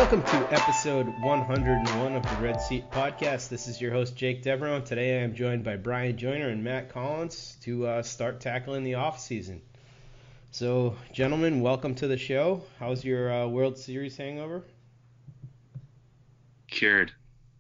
Welcome to episode 101 of the Red Seat Podcast. This is your host, Jake Devereaux. Today I am joined by Brian Joyner and Matt Collins to start tackling the off-season. So, gentlemen, welcome to the show. How's your World Series hangover? Cured.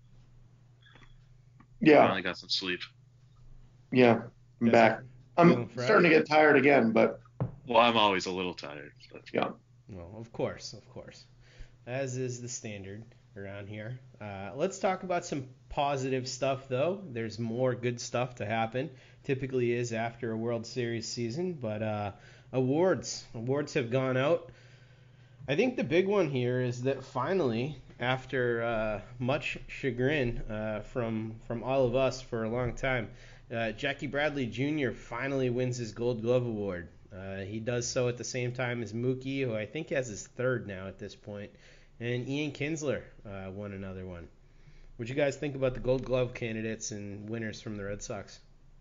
Yeah. Finally got some sleep. Yeah, I'm back. I'm starting to get tired again, but... Well, I'm always a little tired. But... Yeah. Well, of course. As is the standard around here. Let's talk about some positive stuff, though. There's more good stuff to happen. Typically is after a World Series season, but awards have gone out. I think the big one here is that finally, after much chagrin from all of us for a long time, Jackie Bradley Jr. finally wins his Gold Glove Award. He does so at the same time as Mookie, who I think has his third now at this point, and Ian Kinsler won another one. What do you guys think about the Gold Glove candidates and winners from the Red Sox?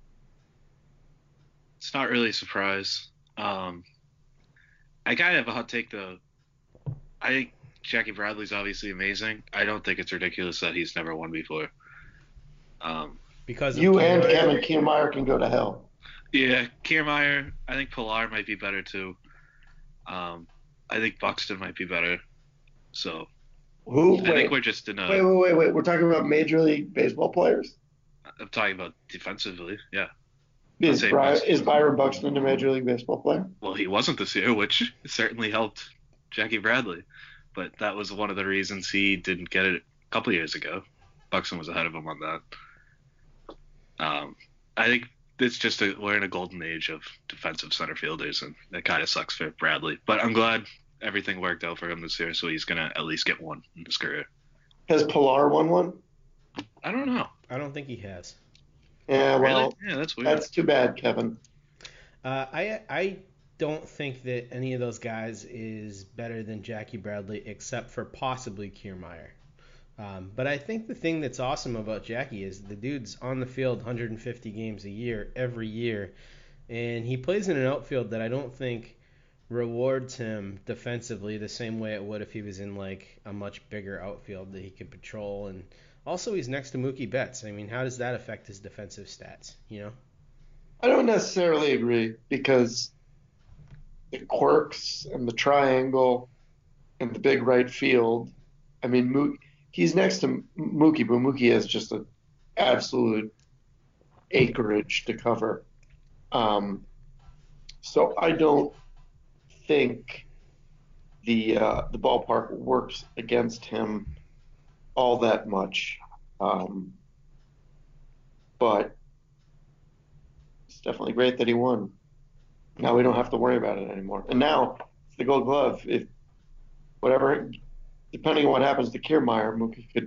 It's not really a surprise. I kind of have a hot take, though. I think Jackie Bradley's obviously amazing. I don't think it's ridiculous that he's never won before. Because you and Kevin Kiermaier can go to hell. Yeah, Kiermaier. I think Pilar might be better too. I think Buxton might be better. So who? I think we're just in a. Wait. We're talking about Major League Baseball players. I'm talking about defensively. Yeah. Is Byron Buxton a Major League Baseball player? Well, he wasn't this year, which certainly helped Jackie Bradley. But that was one of the reasons he didn't get it a couple of years ago. Buxton was ahead of him on that. I think it's just we're in a golden age of defensive center fielders, and that kind of sucks for Bradley. But I'm glad everything worked out for him this year, so he's going to at least get one in his career. Has Pilar won one? I don't know. I don't think he has. Yeah, well, really? Yeah, that's weird. That's too bad, Kevin. I don't think that any of those guys is better than Jackie Bradley, except for possibly Kiermaier. But I think the thing that's awesome about Jackie is the dude's on the field 150 games a year, every year, and he plays in an outfield that I don't think rewards him defensively the same way it would if he was in like a much bigger outfield that he could patrol. And also he's next to Mookie Betts. I mean, how does that affect his defensive stats, you know? I don't necessarily agree, because the quirks and the triangle and the big right field, I mean, he's next to Mookie, but Mookie has just an absolute acreage to cover. So I don't think the ballpark works against him all that much. But it's definitely great that he won. Now we don't have to worry about it anymore. And now it's the Gold Glove. If whatever, depending on what happens to Kiermaier,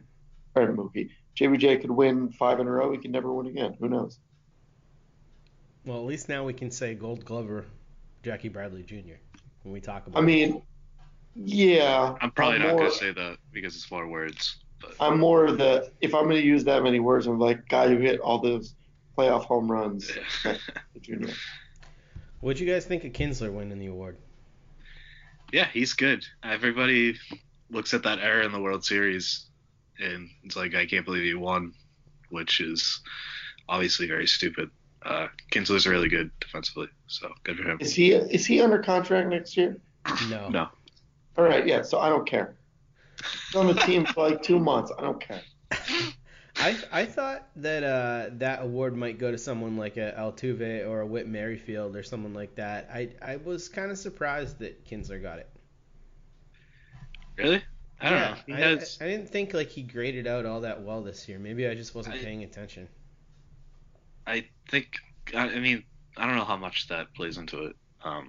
JBJ could win 5 in a row. He could never win again. Who knows? Well, at least now we can say Gold Glover Jackie Bradley Jr. when we talk about. I mean, yeah. I'm probably not going to say that because it's 4 words. But. I'm more if I'm going to use that many words, I'm like guy who hit all those playoff home runs. Yeah. Junior. What'd you guys think of Kinsler winning the award? Yeah, he's good. Everybody looks at that era in the World Series and it's like, I can't believe he won, which is obviously very stupid. Kinsler's really good defensively, so good for him. Is he under contract next year? No. All right, yeah, so I don't care. He's on the team for like 2 months. I don't care. I thought that that award might go to someone like a Altuve or a Whit Merrifield or someone like that. I was kind of surprised that Kinsler got it. Really? I don't know. I didn't think like he graded out all that well this year. Maybe I just wasn't paying attention. I mean, I don't know how much that plays into it.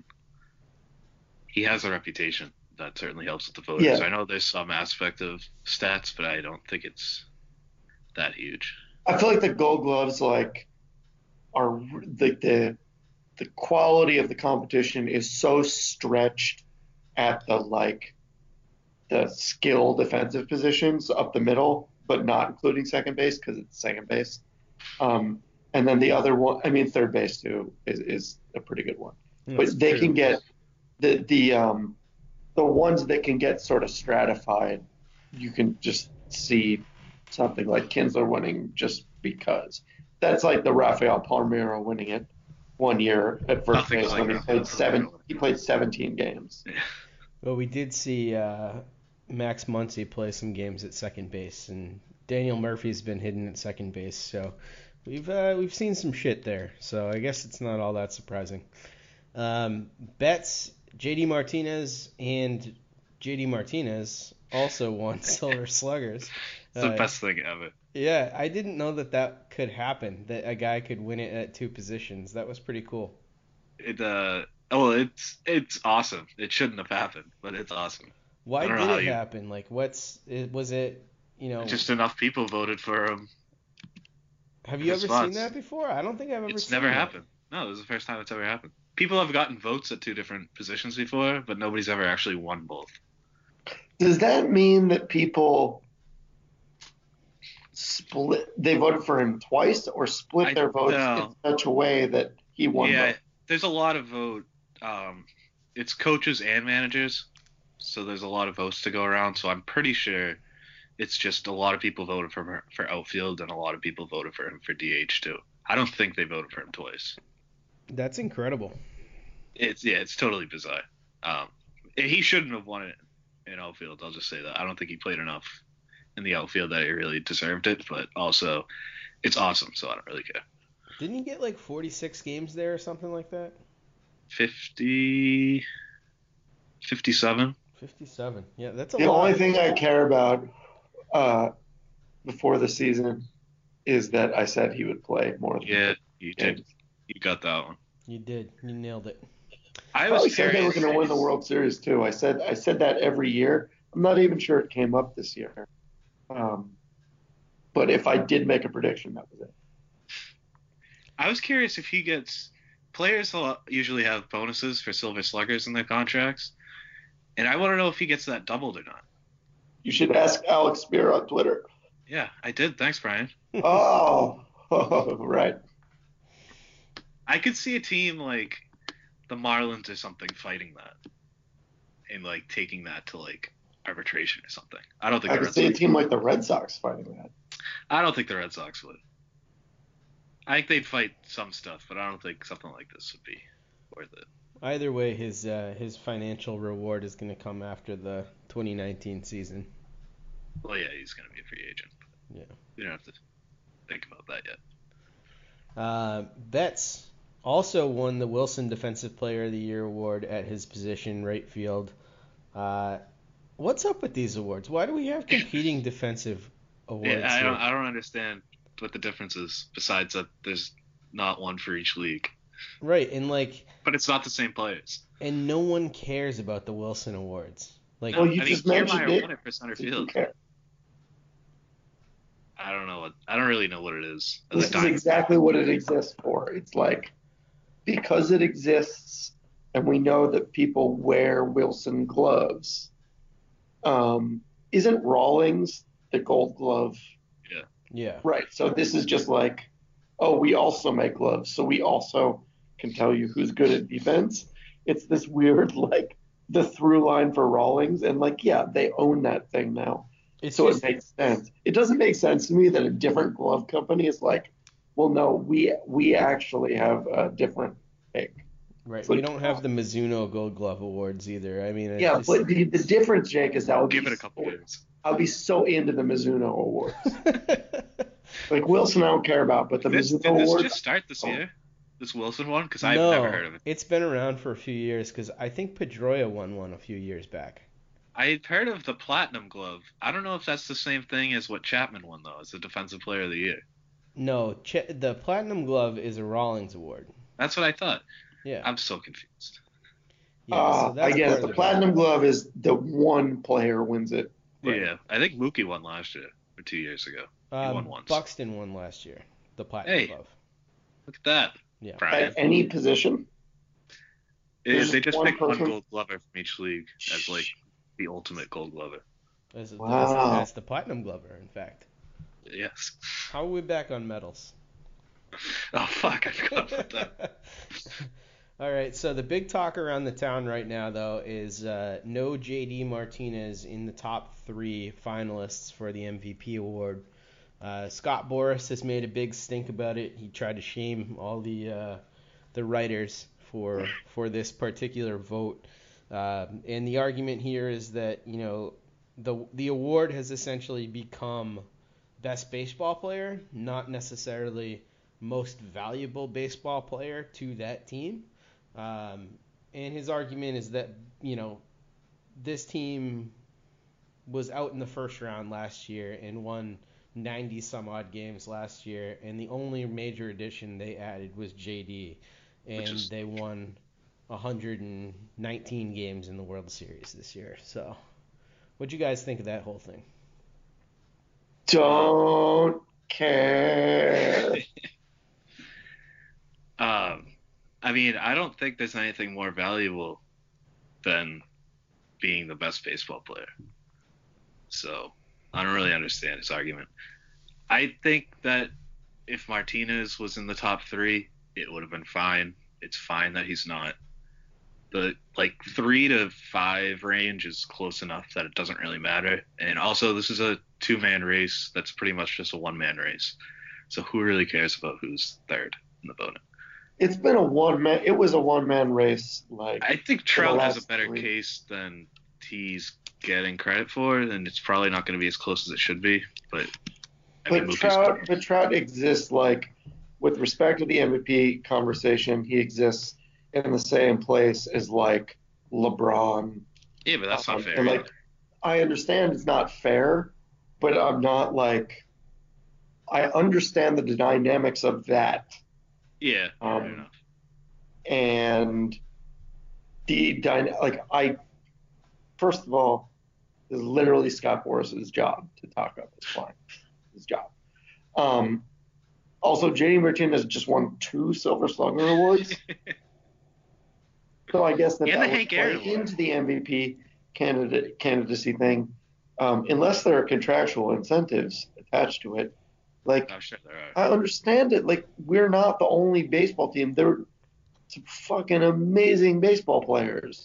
He has a reputation that certainly helps with the voters. Yeah. I know there's some aspect of stats, but I don't think it's that huge. I feel like the Gold Gloves are the quality of the competition is so stretched at the skill defensive positions up the middle, but not including second base because it's second base. And then the other one, I mean, third base too is a pretty good one. But they can get the ones that can get sort of stratified you can just see something like Kinsler winning just because. That's like the Rafael Palmeiro winning it one year at first Nothing base like when he Rafael played seven. Palmeiro. He played 17 games. Yeah. Well, we did see Max Muncy play some games at second base, and Daniel Murphy's been hidden at second base, so we've seen some shit there. So I guess it's not all that surprising. Betts, JD Martinez, and JD Martinez also won Silver Sluggers. It's the best thing ever. Yeah, I didn't know that could happen, that a guy could win it at two positions. That was pretty cool. It's awesome. It shouldn't have happened, but it's awesome. Why I don't know did how it you- happen? Like, was it, Just enough people voted for him. have you his ever seen spots. that before? I don't think I've ever It's seen never that. happened. No, this is the first time it's ever happened. People have gotten votes at two different positions before, but nobody's ever actually won both. Does that mean that people split? They voted for him twice, or split their votes no. in such a way that he won Yeah, both? there's a lot of vote. It's coaches and managers, so there's a lot of votes to go around. So I'm pretty sure it's just a lot of people voted for outfield and a lot of people voted for him for DH too. I don't think they voted for him twice. That's incredible. It's totally bizarre. He shouldn't have won it in outfield. I'll just say that. I don't think he played enough in the outfield that he really deserved it. But also, it's awesome, so I don't really care. Didn't he get like 46 games there or something like that? 57. 57. Yeah, that's a The lot. only thing I care about before the season is that I said he would play more than Yeah, you did. games. You got that one. You did. You nailed it. I I probably was said they were curious. going to win the World Series too. I said that every year. I'm not even sure it came up this year. But if I did make a prediction, that was it. I was curious if he gets. Players usually have bonuses for Silver Sluggers in their contracts, and I want to know if he gets that doubled or not. You should ask Alex Spear on Twitter. Yeah, I did. Thanks, Brian. Oh, right. I could see a team like the Marlins or something fighting that and like taking that to like arbitration or something. I don't think I the could Red see a Sox. team like the Red Sox fighting that. I don't think the Red Sox would. I think they'd fight some stuff, but I don't think something like this would be worth it. Either way, his financial reward is going to come after the 2019 season. Well, yeah, he's gonna be a free agent. Yeah. We don't have to think about that yet. Betts also won the Wilson Defensive Player of the Year award at his position, right field. What's up with these awards? Why do we have competing defensive awards? Yeah, here? I don't understand what the difference is besides that there's not one for each league. Right, and like, But it's not the same players. and no one cares about the Wilson awards. Like, Well, you I mean, just mentioned Kiermaier it. won it for center Who field. cares? I don't really know what it is. This is exactly what it exists for. It's like, because it exists and we know that people wear Wilson gloves, isn't Rawlings the Gold Glove? yeah, Right. So this is just like, oh, we also make gloves, so we also can tell you who's good at defense. It's this weird, like, the through line for Rawlings, and like, yeah, they own that thing now. it's So just, it makes sense. It doesn't make sense to me that a different glove company is like, well, no, we actually have a different pick. right. it's We like- don't have the Mizuno Gold Glove awards either. I mean, it's Yeah, just, but the difference, Jake, is I'll Give it a couple years. I'll be so into the Mizuno awards. Like Wilson, I don't care about, but the Did Mizuno this awards. just start this Oh. year? This Wilson one? Because I've no, never heard of it. it's been around for a few years because I think Pedroia won one a few years back. I'd heard of the Platinum Glove. I don't know if that's the same thing as what Chapman won, though, as the Defensive Player of the Year. No, the Platinum Glove is a Rawlings award. That's what I thought. Yeah. I'm so confused. Yeah, so that's I get part it. of The Platinum Glove is the one player wins it. Right. Yeah, I think Mookie won last year or 2 years ago. He won once. Buxton won last year. The Platinum Hey. Glove. Look at that. Yeah. Brian. At any position. There's They just one picked one person- Gold Glover from each league as like the ultimate Gold Glover. Wow. That's the Platinum Glover, in fact. Yes. How are we back on medals? Oh fuck! I forgot about that. All right, so the big talk around the town right now, though, is no JD Martinez in the top 3 finalists for the MVP award. Scott Boras has made a big stink about it. He tried to shame all the writers for this particular vote, and the argument here is that the award has essentially become best baseball player, not necessarily most valuable baseball player to that team. And his argument is that, this team was out in the first round last year and won 90 some odd games last year, and the only major addition they added was JD, and they won 119 games in the World Series this year. So, what'd you guys think of that whole thing? Don't care. I mean, I don't think there's anything more valuable than being the best baseball player. So I don't really understand his argument. I think that if Martinez was in the top 3, it would have been fine. It's fine that he's not. The 3 to 5 range is close enough that it doesn't really matter. And also, this is a 2-man race that's pretty much just a 1-man race. So who really cares about who's third in the voting? It's been a 1-man. It was a 1-man race. I think Trout has a better case than he's getting credit for, and it's probably not going to be as close as it should be. But Trout exists with respect to the MVP conversation. He exists in the same place as LeBron. Yeah, but that's not fair. And I understand it's not fair, but I'm not I understand the dynamics of that. Yeah, fair enough. And first of all, it's literally Scott Boras' job to talk up this point. His job. Also, JD Martinez just won 2 Silver Slugger awards. So I guess that would play into the MVP candidacy thing, unless there are contractual incentives attached to it. Sure there are. I understand it. We're not the only baseball team. There are some fucking amazing baseball players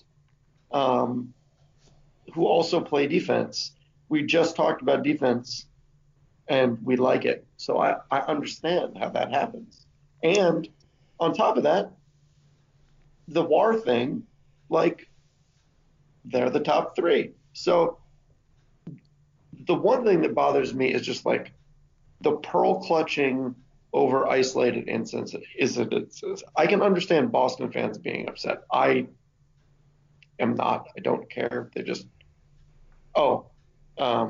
who also play defense. We just talked about defense, and we like it. So I understand how that happens. And on top of that, the WAR thing, they're the top 3. So the one thing that bothers me is just the pearl clutching over isolated instances. I can understand Boston fans being upset. I am not. I don't care. They just, I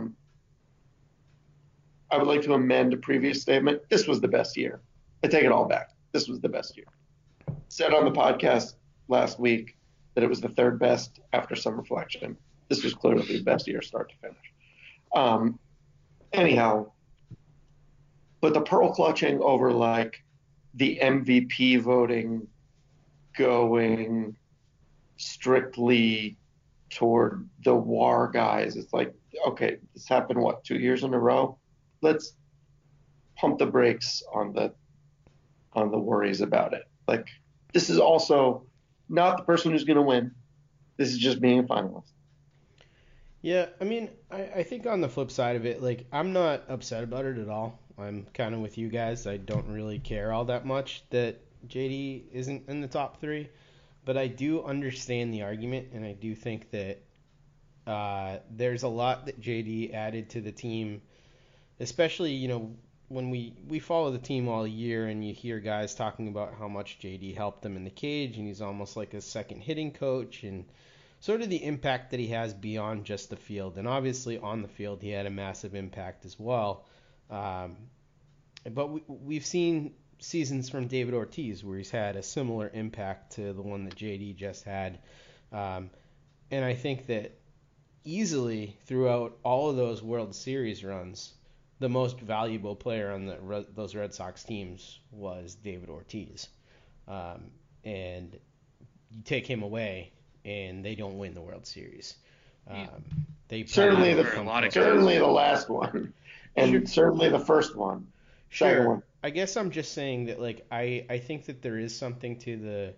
would like to amend a previous statement. This was the best year. I take it all back. This was the best year. Said on the podcast last week that it was the 3rd best after some reflection. This was clearly the best year start to finish. Anyhow, but the pearl clutching over the MVP voting going strictly toward the WAR guys, it's okay, this happened 2 years in a row? Let's pump the brakes on the worries about it. This is also not the person who's going to win. This is just being a finalist. Yeah, I mean, I think on the flip side of it, I'm not upset about it at all. I'm kind of with you guys. I don't really care all that much that JD isn't in the top 3, but I do understand the argument, and I do think that there's a lot that JD added to the team, especially, when we follow the team all year and you hear guys talking about how much JD helped them in the cage, and he's almost like a second hitting coach, and sort of the impact that he has beyond just the field. And obviously on the field he had a massive impact as well. But we've seen seasons from David Ortiz where he's had a similar impact to the one that JD just had. And I think that easily throughout all of those World Series runs, the most valuable player on those Red Sox teams was David Ortiz. And you take him away and they don't win the World Series. They certainly the last one, and certainly the first one. Sure. One. I guess I'm just saying that I think that there is something to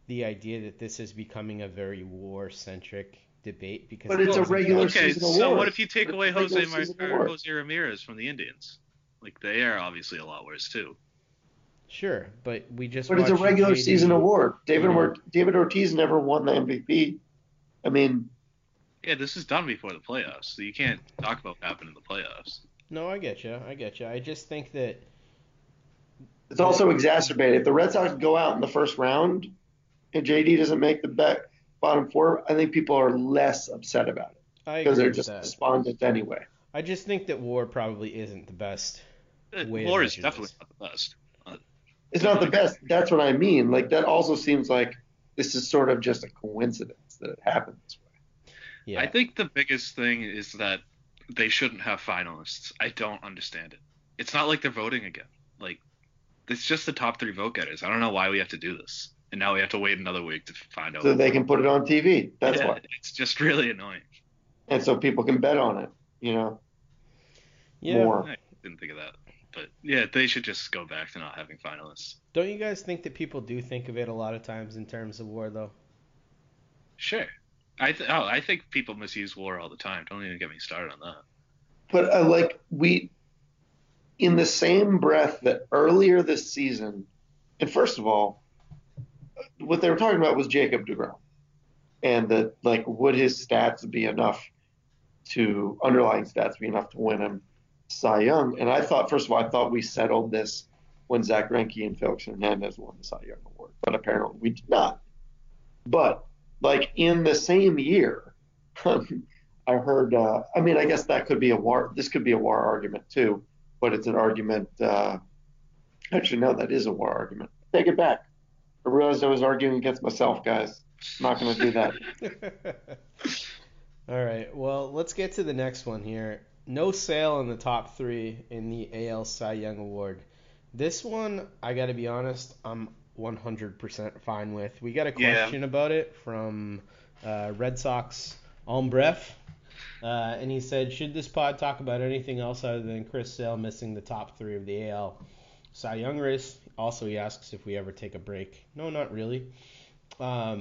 the idea that this is becoming a very war-centric debate because But it's a doesn't regular have to. Okay, season so award. what if you take But away it's a regular Jose season award. Jose Ramirez from the Indians? Like they are obviously a lot worse too. Sure, but we just But it's a watched regular JD. season award. Yeah. David Ortiz never won the MVP. I mean, Yeah, this is done before the playoffs, so you can't talk about what happened in the playoffs. No, I get you. I just think that it's also exacerbated. If the Red Sox go out in the first round and JD doesn't make the bottom four, I think people are less upset about it I because agree they're with just that. despondent anyway. I just think that war probably isn't the best way to War is measure definitely this. not the best. It's not the best. That's what I mean. Like that also seems like this is sort of just a coincidence that it happened this way. Yeah. I think the biggest thing is that they shouldn't have finalists. I don't understand it. It's not like they're voting again. Like, it's just the top 3 vote getters. I don't know why we have to do this. And now we have to wait another week to find out. So they can put it on TV. That's Yeah, why. it's just really annoying. And so people can bet on it, Yeah. more. I didn't think of that. But yeah, they should just go back to not having finalists. Don't you guys think that people do think of it a lot of times in terms of war, though? Sure. I think people misuse war all the time. Don't even get me started on that. But in the same breath that earlier this season, and first of all, what they were talking about was Jacob deGrom, and that would his stats be enough underlying stats be enough to win him Cy Young? And I thought we settled this when Zach Greinke and Felix Hernandez won the Cy Young award, but apparently we did not. But in the same year, I heard. I guess that could be a war. This could be a war argument too, but it's an argument. Actually, no, that is a war argument. Take it back. I realized I was arguing against myself, guys. I'm not going to do that. All right. Well, let's get to the next one here. No sale in the top 3 in the AL Cy Young Award. This one, I got to be honest, I'm 100% fine with. We got a question about it from Red Sox Almbref. And he said, should this pod talk about anything else other than Chris Sale missing the top 3 of the AL Cy Young race? Also, he asks if we ever take a break. No, not really. This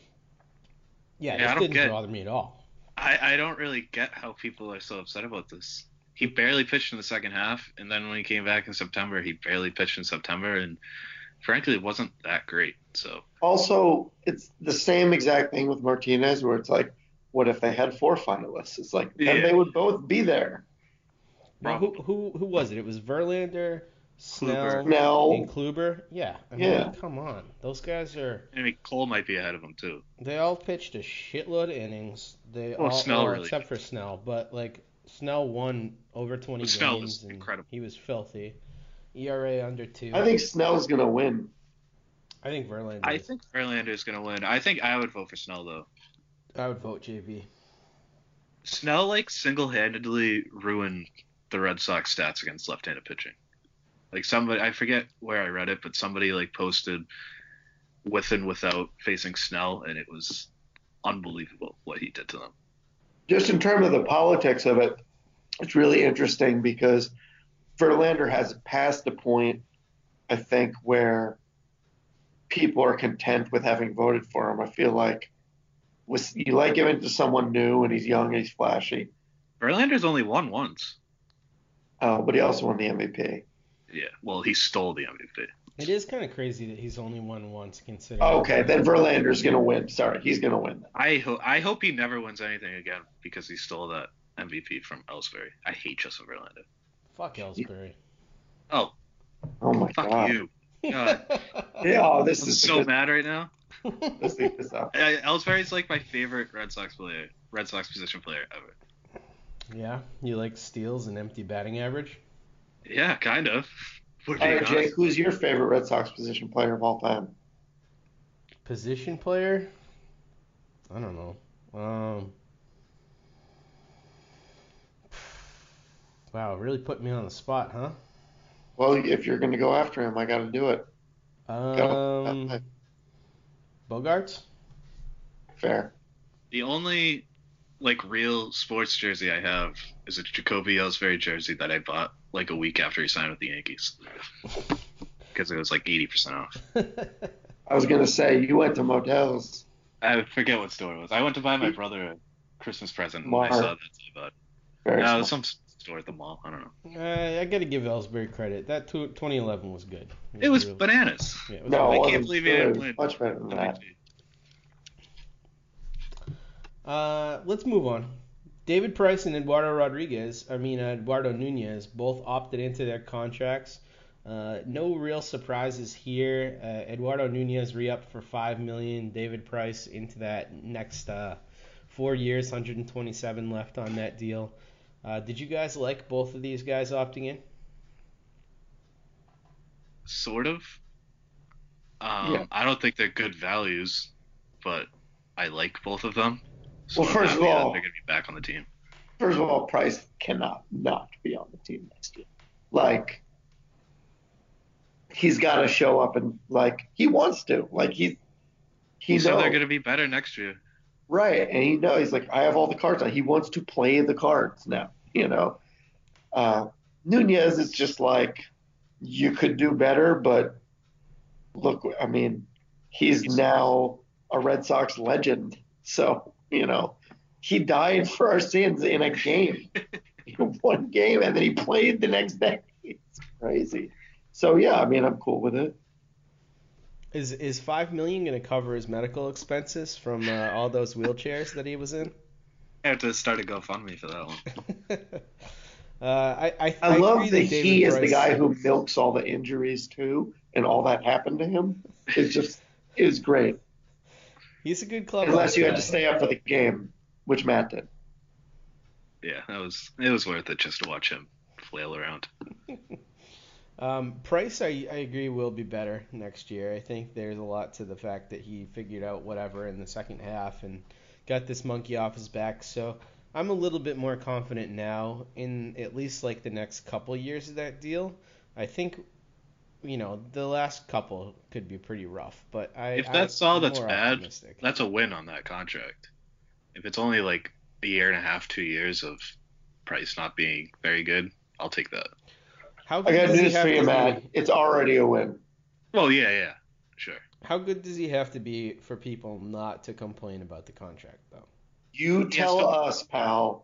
didn't bother me at all. I don't really get how people are so upset about this. He barely pitched in the second half, and then when he came back in September, he barely pitched in September, and frankly, it wasn't that great. So also, it's the same exact thing with Martinez, where it's like, what if they had 4 finalists? It's like, then they would both be there. Well, who was it? It was Verlander, Snell, and Kluber. Yeah. I mean, come on. Those guys are... I mean, Cole might be ahead of them, too. They all pitched a shitload of innings. Except for Snell. But, Snell won over 20 games. Snell was incredible. He was filthy. ERA under 2. I think Snell's going to win. I think Verlander. I think Verlander is going to win. I think I would vote for Snell, though. I would vote JV. Snell, single-handedly ruined the Red Sox stats against left-handed pitching. Somebody, I forget where I read it, but somebody posted with and without facing Snell, and it was unbelievable what he did to them. Just in terms of the politics of it, it's really interesting because Verlander has passed the point, I think, where people are content with having voted for him. I feel like you like giving it to someone new, and he's young and he's flashy. Verlander's only won once. But he also won the MVP. Yeah, well, he stole the MVP. It is kind of crazy that he's only won once, considering. Okay, then Verlander's going to win. Sorry, he's going to win. I hope he never wins anything again because he stole that MVP from Ellsbury. I hate Justin Verlander. Fuck Ellsbury. Oh my fuck God. You. God. Yeah, this I'm is so mad right now. Let's leave this up. Ellsbury's my favorite Red Sox position player ever. Yeah, you like steals and empty batting average? Yeah, kind of. All right, Jake, who's your favorite Red Sox position player of all time? Position player? I don't know. Wow, really put me on the spot, huh? Well, if you're going to go after him, I got to do it. Bogarts? Fair. The only real sports jersey I have is a Jacoby Ellsbury jersey that I bought a week after he signed with the Yankees because it was 80% off. I was gonna say you went to motels. I forget what store it was. I went to buy my brother a Christmas present, and I saw Smart, that, so I bought it. very No, it was smart. some store at the mall. I don't know. I got to give Ellsbury credit. That 2011 was good. It was really, bananas. yeah, it was No, really it I good. can't wasn't believe he didn't good. win Much better than that. MVP. Let's move on. David Price and Eduardo Nunez both opted into their contracts. No real surprises here. Eduardo Nunez re-upped for $5 million. David Price into that next 4 years, 127 left on that deal. Did you guys like both of these guys opting in? Sort of. Yeah. I don't think they're good values, but I like both of them. So Well, I'm first of happy that all- they're going to be back on the team. First of all, Price cannot not be on the team next year. Like, he's got to show up and he wants to. He So they're knows. going to be better next year. Right, and he knows. He's like, I have all the cards. He wants to play the cards now. Nunez is just like, you could do better, but look, I mean, he's now a Red Sox legend. So, he died for our sins in a game. One game, and then he played the next day. It's crazy. So, yeah, I mean, I'm cool with it. Is $5 million going to cover his medical expenses from all those wheelchairs that he was in? I have to start a GoFundMe for that one. I love agree that David he is the Price- guy who milks all the injuries too, and all that happened to him. It's great. He's a good club. Unless you had to stay up for the game, which Matt did. Yeah, it was worth it just to watch him flail around. Price, I agree, will be better next year. I think there's a lot to the fact that he figured out whatever in the second half and got this monkey off his back. So I'm a little bit more confident now in at least the next couple years of that deal. I think, the last couple could be pretty rough, but If that's all I'm that's more bad, optimistic. that's a win on that contract. If it's only a year and a half, 2 years of Price not being very good, I'll take that. How I good got does he news have for you, to Matt. be? It's already a win. Well, yeah, sure. How good does he have to be for people not to complain about the contract, though? You tell us, pal.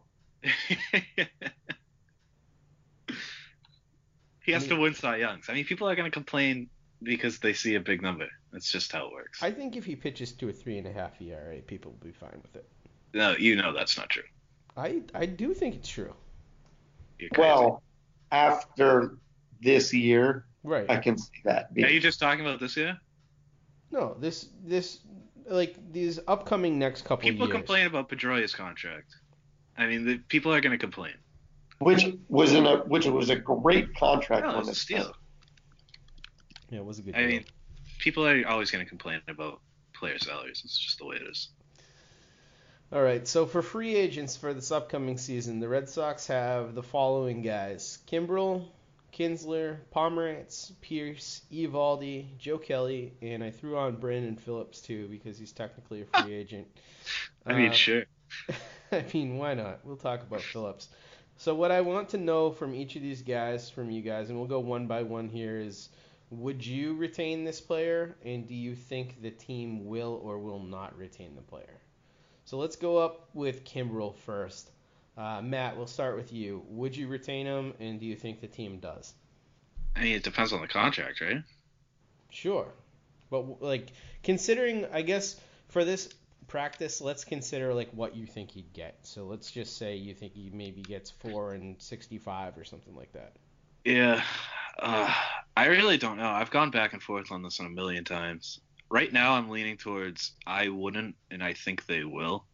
He has to win Cy Youngs. I mean, people are going to complain because they see a big number. That's just how it works. I think if he pitches to a 3.5 ERA, people will be fine with it. No, that's not true. I do think it's true. You're crazy. Well, after this year, Right. I can see that. Are you just talking about this year? No, this these upcoming next couple People years. complain about Pedroia's contract. I mean, the people are going to complain. Which was a great contract. No, when it's a it steal. Yeah, it was a good I deal. mean, people are always going to complain about player salaries. It's just the way it is. All right, so for free agents for this upcoming season, the Red Sox have the following guys: Kimbrel, Kinsler, Pomerantz, Pierce, Eovaldi, Joe Kelly, and I threw on Brandon Phillips too because he's technically a free agent. I mean, sure. I mean, why not? We'll talk about Phillips. So what I want to know from each of these guys, from you guys, and we'll go one by one here, is would you retain this player, and do you think the team will or will not retain the player? So let's go up with Kimbrel first. Matt, we'll start with you. Would you retain him, and do you think the team does? I mean, it depends on the contract, right? Sure. But considering, I guess, for this practice, let's consider what you think he'd get. So let's just say you think he maybe gets 4 and 65 or something like that. Yeah. I really don't know. I've gone back and forth on this a million times. Right now, I'm leaning towards I wouldn't, and I think they will.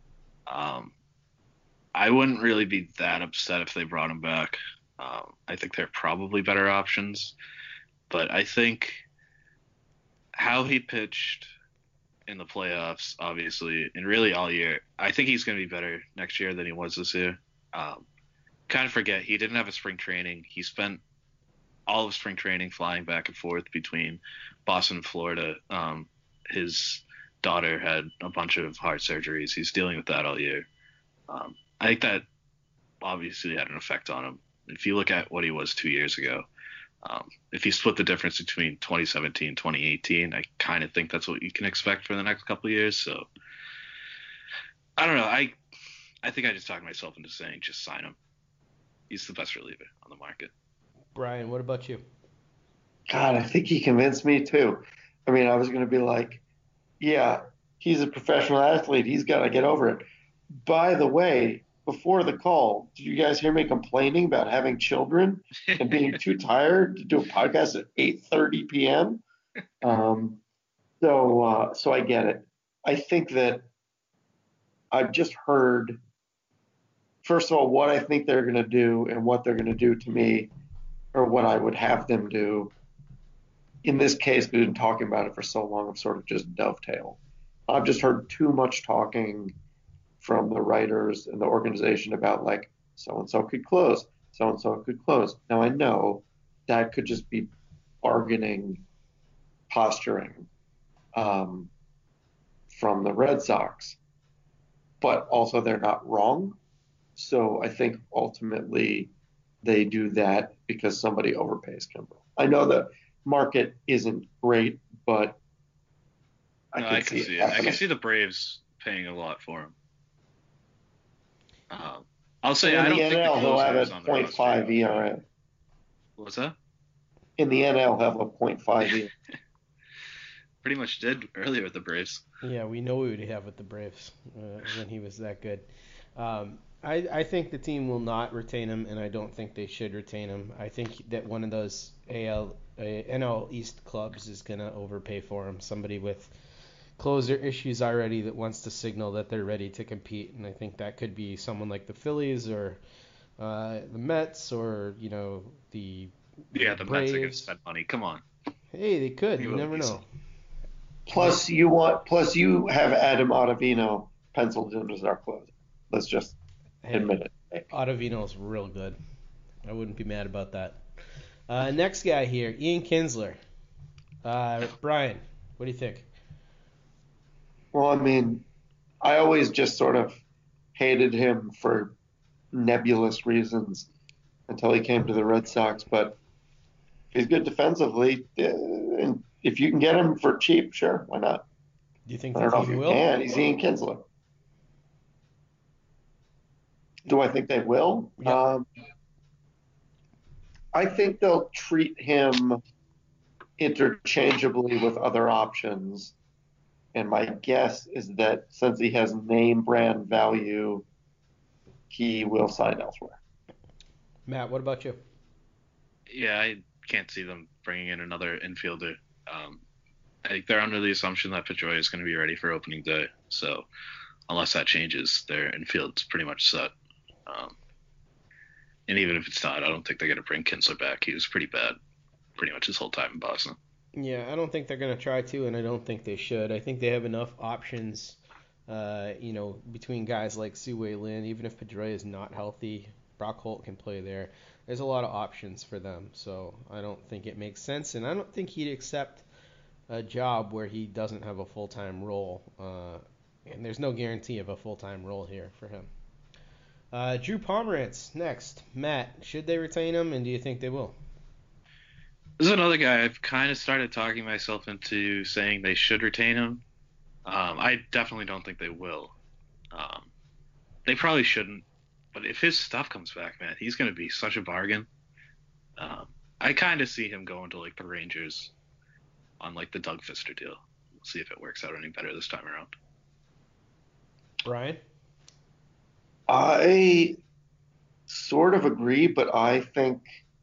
I wouldn't really be that upset if they brought him back. I think they're probably better options. But I think how he pitched in the playoffs, obviously, and really all year, I think he's going to be better next year than he was this year. Kind of forget, he didn't have a spring training. He spent all of spring training flying back and forth between Boston and Florida. His daughter had a bunch of heart surgeries. He's dealing with that all year. I think that obviously had an effect on him. If you look at what he was 2 years ago, If you split the difference between 2017 and 2018, I kind of think that's what you can expect for the next couple of years. So I don't know. I think I just talked myself into saying just sign him. He's the best reliever on the market. Brian, what about you? God, I think he convinced me too. I mean, I was going to be like, yeah, he's a professional athlete. He's got to get over it. By the way, before the call, did you guys hear me complaining about having children and being too tired to do a podcast at 8:30 p.m.? So I get it. I think that I've just heard, first of all, what I think they're going to do and what they're going to do to me, or what I would have them do. In this case, we've been talking about it for so long, I've sort of just dovetailed. I've just heard too much talking from the writers and the organization about like so and so could close, so and so could close. Now I know that could just be bargaining, posturing from the Red Sox, but also they're not wrong. So I think ultimately they do that because somebody overpays Kimbrel. I know the market isn't great, but I can see it. I can see the Braves paying a lot for him. I'll say I don't think the NL he'll have closer a is on the roster. 0.5 ERA. What's that? In the NL, he'll have a 0.5 ERA. Pretty much did earlier with the Braves. Yeah, we know we would have with the Braves when he was that good. I think the team will not retain him, and I don't think they should retain him. I think that one of those NL East clubs is going to overpay for him. Somebody with closer issues already that wants to signal that they're ready to compete, and I think that could be someone like the Phillies or the Mets or the Braves. Mets are going to spend money. Come on. Hey, they could. You never know. Plus you have Adam Ottavino penciled in as our closer. Let's just admit it. Ottavino is real good. I wouldn't be mad about that. Next guy here, Ian Kinsler. Brian, what do you think? Well, I mean, I always just sort of hated him for nebulous reasons until he came to the Red Sox. But he's good defensively, and if you can get him for cheap, sure, why not? Do you think I don't know if you will? can. He's Ian Kinsler. Do I think they will? Yep. I think they'll treat him interchangeably with other options. And my guess is that since he has name brand value, he will sign elsewhere. Matt, what about you? Yeah, I can't see them bringing in another infielder. I think they're under the assumption that Pedroia is going to be ready for opening day. So unless that changes, their infield's pretty much set. And even if it's not, I don't think they're going to bring Kinsler back. He was pretty bad pretty much his whole time in Boston. Yeah, I don't think they're going to try to, and I don't think they should. I think they have enough options, between guys like Sue Lin. Even if Pedroia is not healthy, Brock Holt can play there. There's a lot of options for them, so I don't think it makes sense, and I don't think he'd accept a job where he doesn't have a full-time role, and there's no guarantee of a full-time role here for him. Drew Pomerantz, next. Matt, should they retain him, and do you think they will? This is another guy I've kind of started talking myself into saying they should retain him. I definitely don't think they will. They probably shouldn't, but if his stuff comes back, man, he's going to be such a bargain. I kind of see him going to like the Rangers on like the Doug Fister deal. We'll see if it works out any better this time around. Brian? I sort of agree, but I think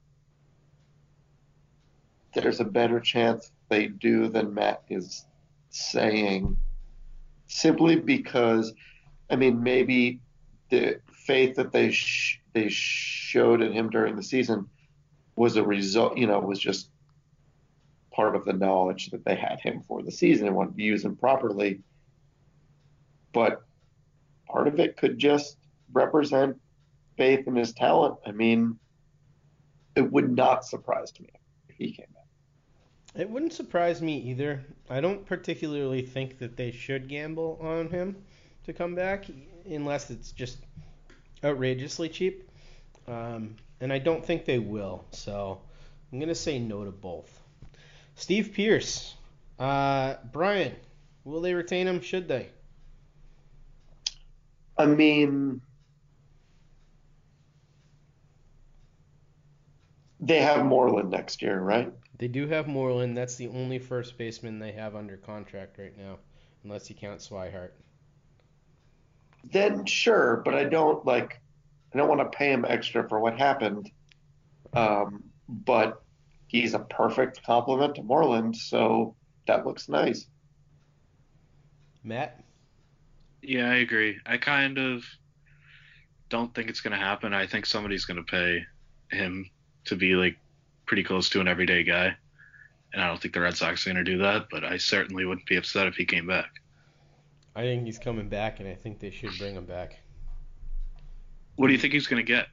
there's a better chance they do than Matt is saying, simply because, I mean, maybe the faith that they showed in him during the season was a result, was just part of the knowledge that they had him for the season and wanted to use him properly. But part of it could just represent faith in his talent. I mean, it would not surprise me if he came back. It wouldn't surprise me either. I don't particularly think that they should gamble on him to come back unless it's just outrageously cheap. And I don't think they will. So I'm going to say no to both. Steve Pearce. Brian, will they retain him? Should they? I mean, they have Moreland next year, right? They do have Moreland. That's the only first baseman they have under contract right now, unless you count Swihart. Then sure, but I don't want to pay him extra for what happened. But he's a perfect complement to Moreland, so that looks nice. Matt? Yeah, I agree. I kind of don't think it's going to happen. I think somebody's going to pay him to be like pretty close to an everyday guy. And I don't think the Red Sox are going to do that, but I certainly wouldn't be upset if he came back. I think he's coming back, and I think they should bring him back. What do you think he's going to get?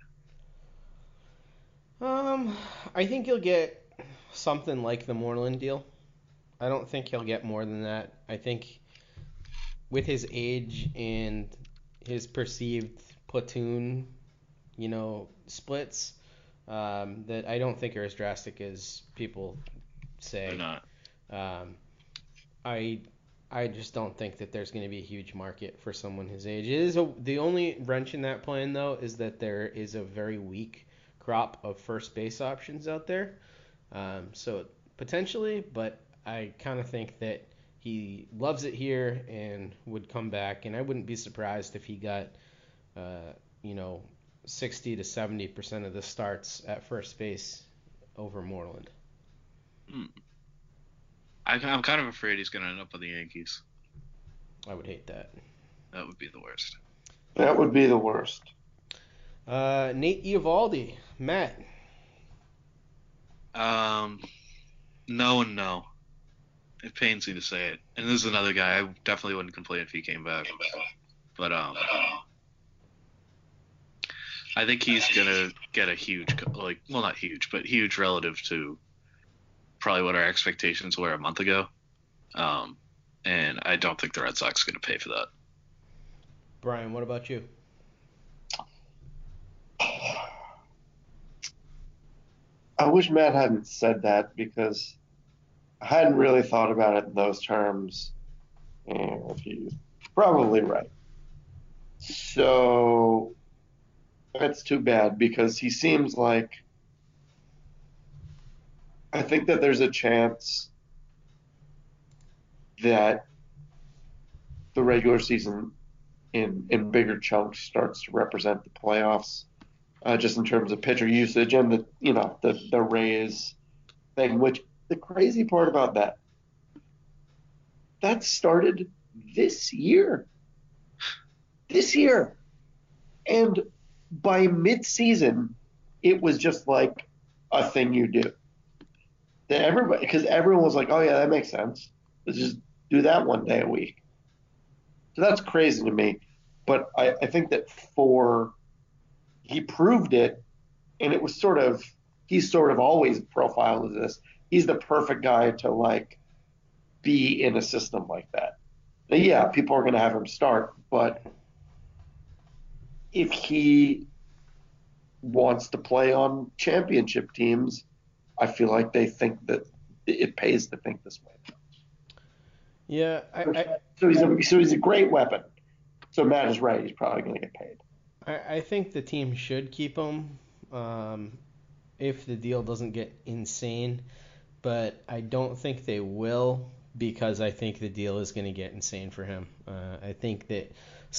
I think he'll get something like the Moreland deal. I don't think he'll get more than that. I think with his age and his perceived platoon, splits, that I don't think are as drastic as people say. They're not. I just don't think that there's going to be a huge market for someone his age. The only wrench in that plan, though, is that there is a very weak crop of first base options out there. So potentially, but I kind of think that he loves it here and would come back. And I wouldn't be surprised if he got, 60 to 70% of the starts at first base over Moreland. I'm kind of afraid he's going to end up with the Yankees. I would hate that. That would be the worst. That would be the worst. Nate Eovaldi. Matt. No and no. It pains me to say it. And this is another guy I definitely wouldn't complain if he came back. But I think he's gonna get a huge, not huge, but huge relative to probably what our expectations were a month ago. And I don't think the Red Sox are gonna pay for that. Brian, what about you? I wish Matt hadn't said that because I hadn't really thought about it in those terms. And he's probably right. So that's too bad because he seems like I think that there's a chance that the regular season in bigger chunks starts to represent the playoffs, just in terms of pitcher usage and the Rays thing. Which the crazy part about that started this year, and by mid-season, it was just like a thing you do. Because everyone was like, "Oh yeah, that makes sense. Let's just do that one day a week." So that's crazy to me. But I think that he proved it, and it was he's sort of always profiled as this. He's the perfect guy to be in a system like that. Now, yeah, people are going to have him start, but if he wants to play on championship teams, I feel like they think that it pays to think this way. Yeah, so he's a great weapon. So Matt is right; he's probably going to get paid. I think the team should keep him if the deal doesn't get insane, but I don't think they will because I think the deal is going to get insane for him. I think that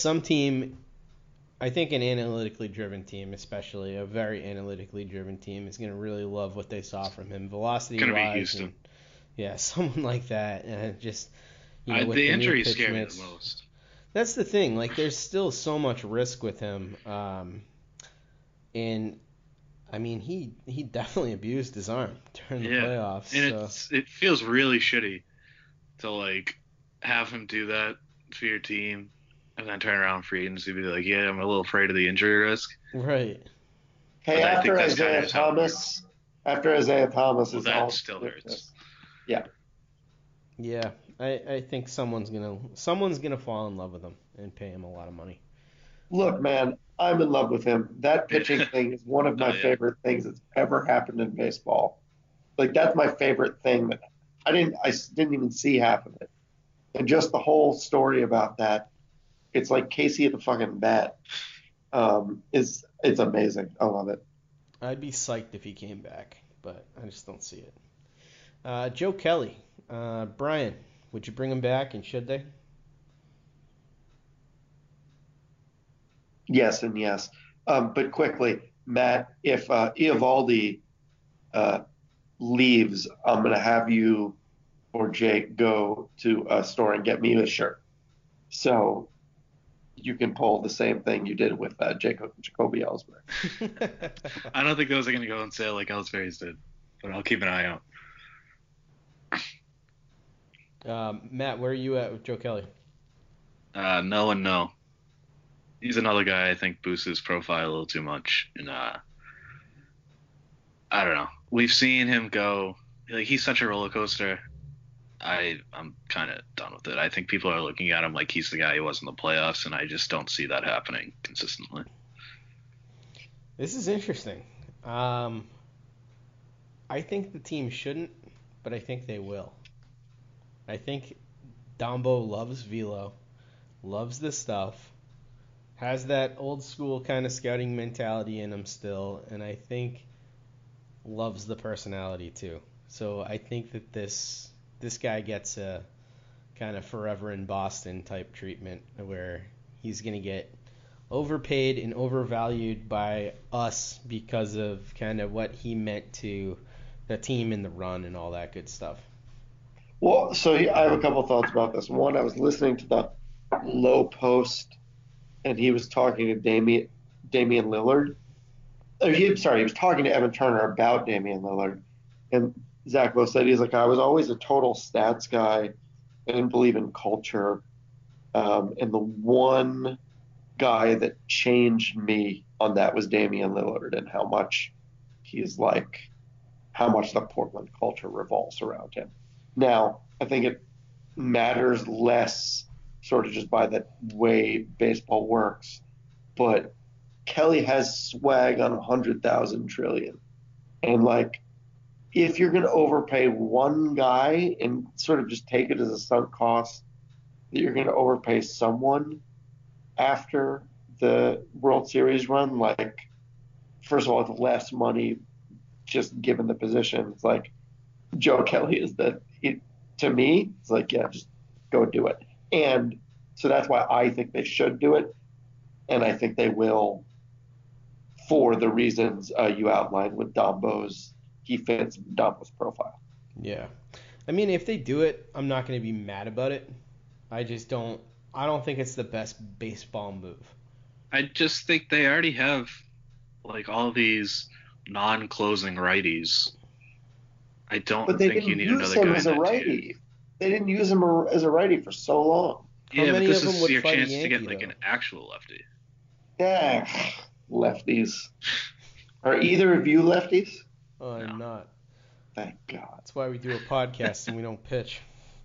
I think an analytically driven team, especially a very analytically driven team, is going to really love what they saw from him, velocity-wise. Going to be Houston. Yeah, someone like that. With the injury pitch scared me mix. the most. That's the thing. There's still so much risk with him. And, I mean, he definitely abused his arm during the playoffs. And it feels really shitty to, have him do that for your team and then turn around free agency and be like, yeah, I'm a little afraid of the injury risk. Right. Hey, but after Isaiah Thomas well, that still hurts. Yeah. Yeah. I think someone's gonna fall in love with him and pay him a lot of money. Look, man, I'm in love with him. That pitching thing is one of my favorite things that's ever happened in baseball. Like that's my favorite thing. That I didn't even see half of it, and just the whole story about that. It's like Casey at the fucking bat. Is it's amazing. I love it. I'd be psyched if he came back, but I just don't see it. Joe Kelly. Brian, would you bring him back, and should they? Yes and yes. But quickly, Matt, if Eovaldi leaves, I'm gonna have you or Jake go to a store and get me a shirt. So you can pull the same thing you did with Jacoby Ellsbury. I don't think those are going to go on sale like Ellsbury's did, but I'll keep an eye out. Matt, where are you at with Joe Kelly? No and no. He's another guy I think boosts his profile a little too much. And I don't know. We've seen him go, like, he's such a roller coaster. I'm kind of done with it. I think people are looking at him like he's the guy who was in the playoffs, and I just don't see that happening consistently. This is interesting. I think the team shouldn't, but I think they will. I think Dombo loves velo, loves this stuff, has that old school kind of scouting mentality in him still, and I think loves the personality too. So I think that this guy gets a kind of forever in Boston type treatment where he's going to get overpaid and overvalued by us because of kind of what he meant to the team in the run and all that good stuff. Well, so I have a couple thoughts about this. One, I was listening to the Low Post, and he was talking to Damian Lillard. He was talking to Evan Turner about Damian Lillard, and Zach Lowe said he's like, I was always a total stats guy. I didn't believe in culture, and the one guy that changed me on that was Damian Lillard and how much the Portland culture revolves around him. Now, I think it matters less sort of just by the way baseball works, but Kelly has swag on 100,000 trillion. And like, if you're going to overpay one guy and sort of just take it as a sunk cost, that you're going to overpay someone after the World Series run, like, first of all, it's less money just given the position. It's like Joe Kelly is to me, it's like, yeah, just go do it. And so that's why I think they should do it. And I think they will for the reasons you outlined with Dombo's. He fits Dombo's profile. Yeah. I mean, if they do it, I'm not going to be mad about it. I don't think it's the best baseball move. I just think they already have like all these non-closing righties. I don't think you need another guy as a righty. They didn't use him as a righty for so long. Yeah, but this is your chance to get like an actual lefty. Yeah, lefties. Are either of you lefties? Oh, I'm not. Thank God. That's why we do a podcast and we don't pitch.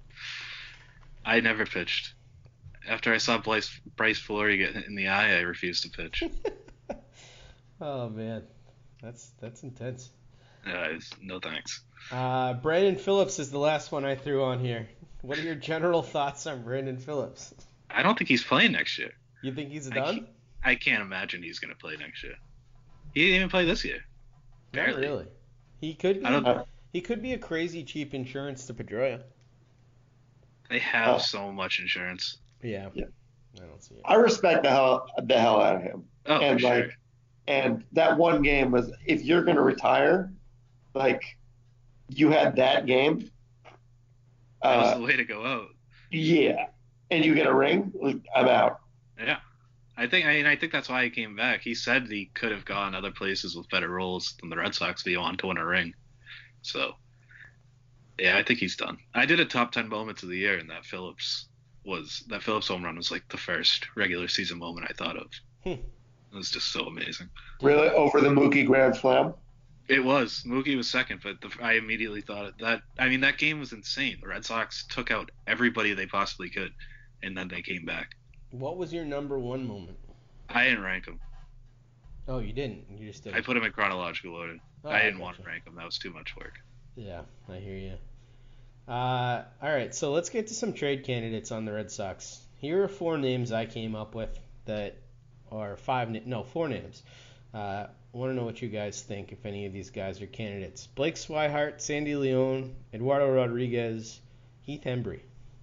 I never pitched. After I saw Bryce Fleury get hit in the eye, I refused to pitch. Oh man, that's intense. No thanks. Brandon Phillips is the last one I threw on here. What are your general thoughts on Brandon Phillips? I don't think he's playing next year. You think he's done? I can't imagine he's going to play next year. He didn't even play this year. Barely. Not really. He could be a crazy cheap insurance to Pedroia. They have so much insurance. Yeah. I don't see it. I respect the hell out of him. Oh, and for sure. And that one game was, if you're going to retire, like, you had that game. That was the way to go out. Yeah. And you get a ring, I'm out. Yeah. I think that's why he came back. He said he could have gone other places with better roles than the Red Sox if he wanted to win a ring. So, yeah, I think he's done. I did a top 10 moments of the year, and that Phillips home run was like the first regular season moment I thought of. It was just so amazing. Really? Over the Mookie Grand Slam? It was. Mookie was second, but I immediately thought that. I mean, that game was insane. The Red Sox took out everybody they possibly could, and then they came back. What was your number one moment? I didn't rank them. Oh, you didn't? You just did. I put them in chronological order. I didn't want to rank them. That was too much work. Yeah, I hear you. All right, so let's get to some trade candidates on the Red Sox. Here are four names I came up with that are four names. I want to know what you guys think, if any of these guys are candidates. Blake Swihart, Sandy Leon, Eduardo Rodriguez, Heath Hembry.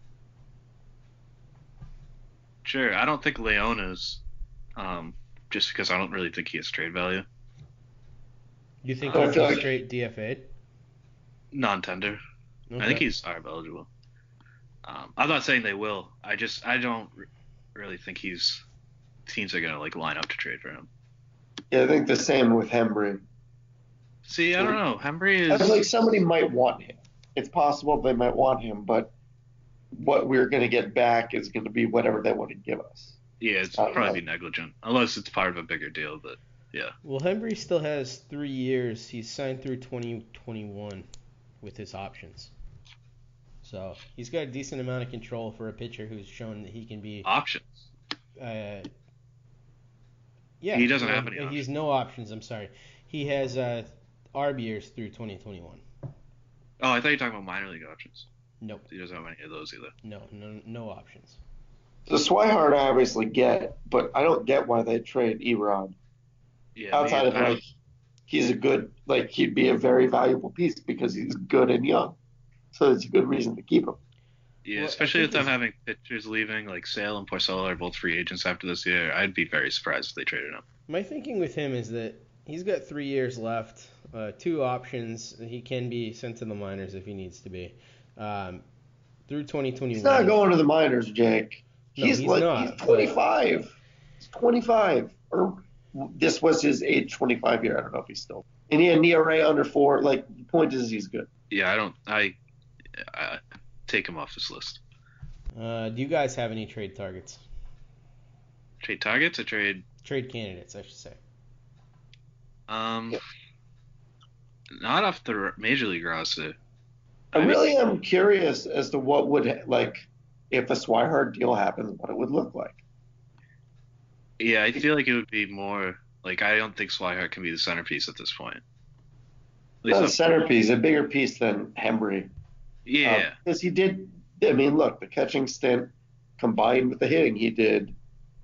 Sure, I don't think Leon is, just because I don't really think he has trade value. You think I he'd feel be like- straight DFA'd? Non-tender. Okay. I think he's arb-eligible. I'm not saying they will. I don't really think teams are gonna like line up to trade for him. Yeah, I think the same with Hembry. See, I don't know. Hembry I feel like is. somebody might want him. It's possible they might want him, but what we're going to get back is going to be whatever they want to give us. Yeah, it's I don't probably know. be negligent, unless it's part of a bigger deal. But yeah, Well, Hembry still has 3 years. He's signed through 2021 with his options. So he's got a decent amount of control for a pitcher who's shown that he can be. options. Yeah. He doesn't have any He's options. no options. I'm sorry. He has ARB years through 2021. Oh, I thought you were talking about minor league options. Nope. He doesn't have any of those either. No options. So Swihart I obviously get, but I don't get why they trade Erod. Yeah, Outside of I don't- like, he's a good, like he'd be a very valuable piece because he's good and young. So it's a good reason to keep him. yeah, Well, I especially think with them it's- having pitchers leaving, like Sale and Porcello are both free agents after this year. I'd be very surprised if they traded him. My thinking with him is that he's got 3 years left, 2 options. He can be sent to the minors if he needs to be. Through 2021. He's not going to the minors, Jake. No, he's not, he's 25. He's 25. Or this was his age 25 year. I don't know if he's still. And he had an ERA under 4. Like the point is he's good. Yeah, I take him off this list. Do you guys have any trade targets? Trade targets or trade? Trade candidates, I should say. Not off the major league roster. I really am curious as to what would like if a Swihart deal happens, what it would look like. Yeah, I feel like it would be more like I don't think Swihart can be the centerpiece at this point. At least Not a not- centerpiece, a bigger piece than Hembry. Yeah, Because he did. I mean, look, the catching stint combined with the hitting he did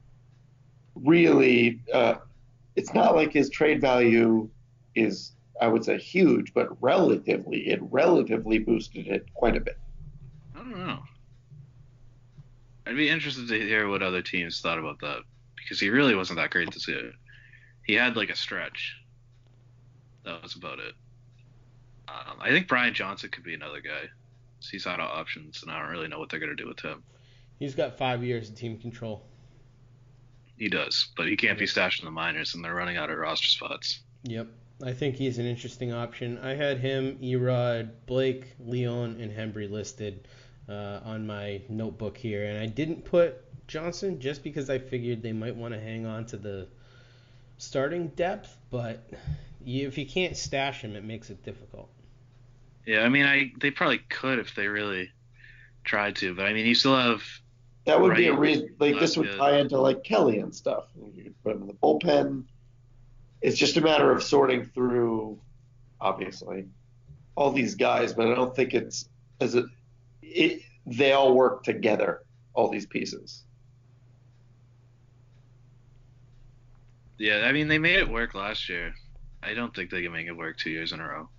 really. It's not like his trade value is, I would say, huge, but it relatively boosted it quite a bit. I don't know. I'd be interested to hear what other teams thought about that because he really wasn't that great this year. He had like a stretch. That was about it. I think Brian Johnson could be another guy. He's out of options, and I don't really know what they're going to do with him. He's got 5 years of team control. He does, but he can't be stashed in the minors, and they're running out of roster spots. Yep. I think he's an interesting option. I had him, Erod, Blake, Leon, and Hembry listed on my notebook here, and I didn't put Johnson just because I figured they might want to hang on to the starting depth, but if you can't stash him, it makes it difficult. Yeah, I mean, they probably could if they really tried to, but I mean, you still have. That would be a Right. reason. Like this would Yeah. tie into like Kelly and stuff. You could put him in the bullpen. It's just a matter of sorting through, obviously, all these guys. But I don't think they all work together. All these pieces. Yeah, I mean, they made it work last year. I don't think they can make it work 2 years in a row.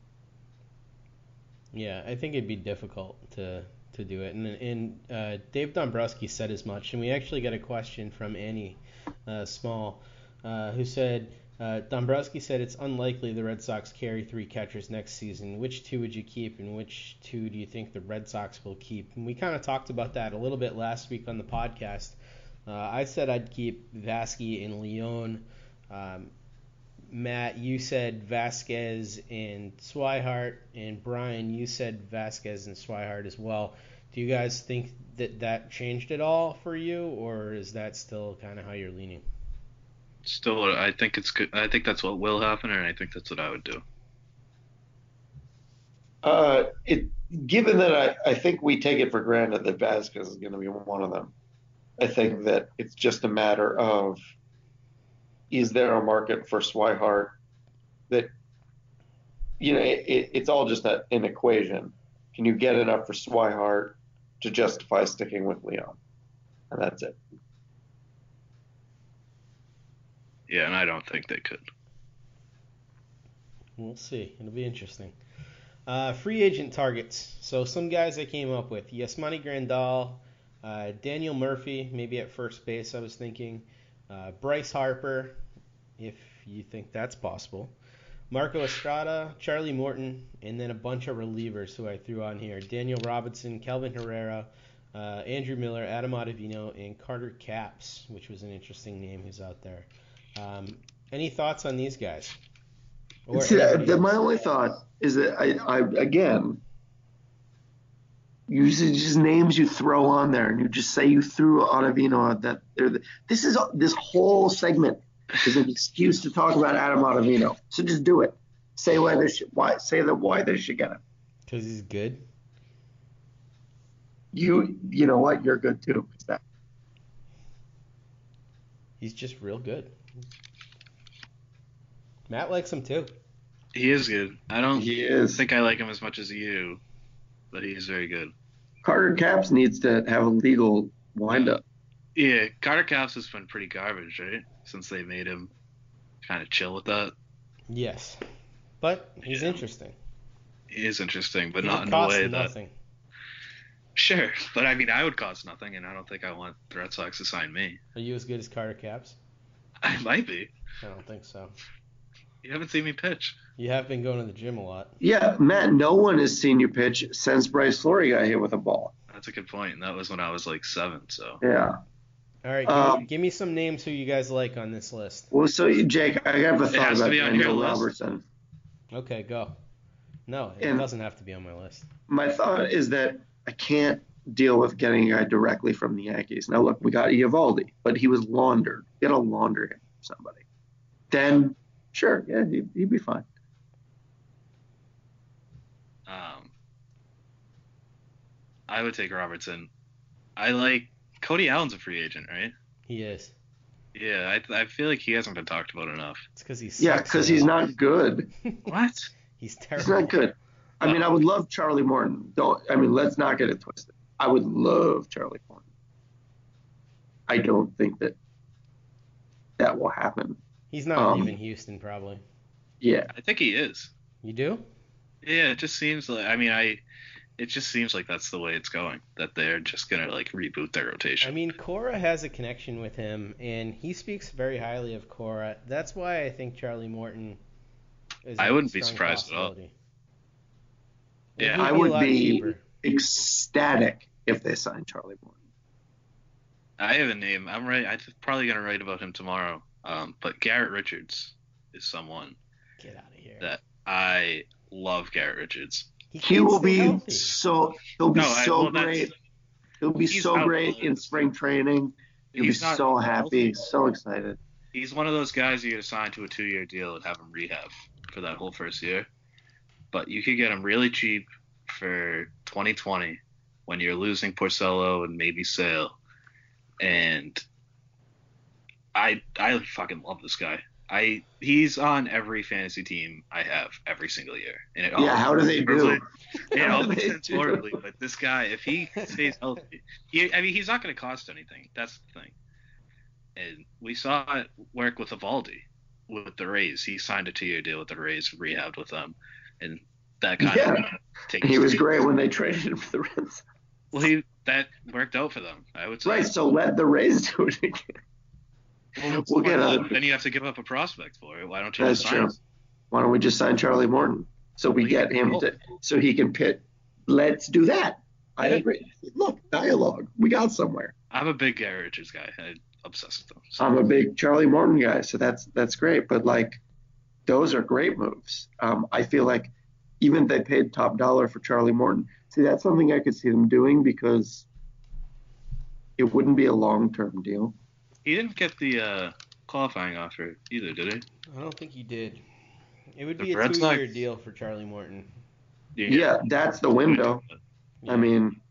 Yeah, I think it'd be difficult to do it. And Dave Dombrowski said as much. And we actually got a question from Annie Small, who said, Dombrowski said it's unlikely the Red Sox carry 3 catchers next season. Which 2 would you keep, and which 2 do you think the Red Sox will keep? And we kind of talked about that a little bit last week on the podcast. I said I'd keep Vasquez and Leon. Matt, you said Vasquez and Swihart, and Brian, you said Vasquez and Swihart as well. Do you guys think that changed at all for you, or is that still kind of how you're leaning? Still, I think it's good. I think that's what will happen, and I think that's what I would do. Given that I think we take it for granted that Vasquez is going to be one of them, I think that it's just a matter of, is there a market for Swihart that it's all just an equation. Can you get enough for Swihart to justify sticking with Leon? And that's it. Yeah, and I don't think they could. We'll see. It'll be interesting. Free agent targets. So some guys I came up with: Yasmani Grandal, Daniel Murphy, maybe at first base. I was thinking Bryce Harper, if you think that's possible. Marco Estrada, Charlie Morton, and then a bunch of relievers who I threw on here: Daniel Robinson, Kelvin Herrera, Andrew Miller, Adam Ottavino, and Carter Capps, which was an interesting name who's out there. Any thoughts on these guys? My only thought is that I again, usually just names you throw on there, and you just say you threw Ottavino out. That this whole segment is an excuse to talk about Adam Ottavino. So just do it. Say why they should get him. Because he's good. You know what? You're good too. He's just real good. Matt likes him too. He is good. I don't He is. think I like him as much as you, but he is very good. Carter Capps needs to have a legal windup. Yeah, Carter Capps has been pretty garbage, right? Since they made him kind of chill with that. Yes. But he's interesting. He is interesting, but He not would in a cost way nothing. that... Sure, but I mean, I would cost nothing, and I don't think I want the Red Sox to sign me. Are you as good as Carter Capps? I might be. I don't think so. You haven't seen me pitch. You have been going to the gym a lot. Yeah, Matt, no one has seen you pitch since Bryce Fleury got hit with a ball. That's a good point, and that was when I was like 7, so... Yeah. All right, give me some names who you guys like on this list. Well, so Jake, I have a thought has to about be on your Daniel list? Robertson. Okay, go. No, it And- doesn't have to be on my list. My thought is that I can't deal with getting a guy directly from the Yankees. Now, look, we got Eovaldi, but he was laundered. You got to launder him from somebody. Then, sure, yeah, he'd be fine. I would take Robertson. I like... Cody Allen's a free agent, right? He is. Yeah, I feel like he hasn't been talked about enough. It's because he's Yeah, because he's not good. What? He's terrible. He's not good. I mean, I would love Charlie Morton. Let's not get it twisted. I would love Charlie Morton. I don't think that will happen. He's not leaving Houston, probably. Yeah. I think he is. You do? Yeah, it just seems like... It just seems like that's the way it's going. That they're just gonna like reboot their rotation. I mean, Cora has a connection with him, and he speaks very highly of Cora. That's why I think Charlie Morton is. I wouldn't be strong surprised at all. possibility. Yeah, He'd I a would lot be cheaper. ecstatic if they signed Charlie Morton. I have a name. I'm probably gonna write about him tomorrow. But Garrett Richards is someone Get out of here. that I love. Garrett Richards. He can't will stay be healthy. he'll be so that's- great. He'll be he's so out, great but in spring training. You'll be he's not so happy, healthy. so excited. He's one of those guys you get assigned to a 2-year deal and have him rehab for that whole first year. But you could get him really cheap for 2020 when you're losing Porcello and maybe Sale. And I fucking love this guy. He's on every fantasy team I have every single year. And it Yeah, how do they do? It How all do they makes sense do? horribly, but this guy, if he stays healthy, he's not going to cost anything. That's the thing. And we saw it work with Evaldi with the Rays. He signed a 2-year deal with the Rays, rehabbed with them, and that kind of takes. He was great when they traded him for the Reds. Well, that worked out for them, I would say. Right, so let the Rays do it again. We'll get a. Then you have to give up a prospect for it. Why don't you That's just sign true. him? Why don't we just sign Charlie Morton so we get him so he can pit? Let's do that. I agree. Look, dialogue. We got somewhere. I'm a big Garrett Richards guy. I'm obsessed with him. So. I'm a big Charlie Morton guy, so that's great. But like, those are great moves. I feel like even if they paid top dollar for Charlie Morton, see, that's something I could see them doing because it wouldn't be a long-term deal. He didn't get the qualifying offer either, did he? I don't think he did. It would The be a Red Sox- 2-year deal for Charlie Morton. Yeah, that's the window. Yeah. I mean,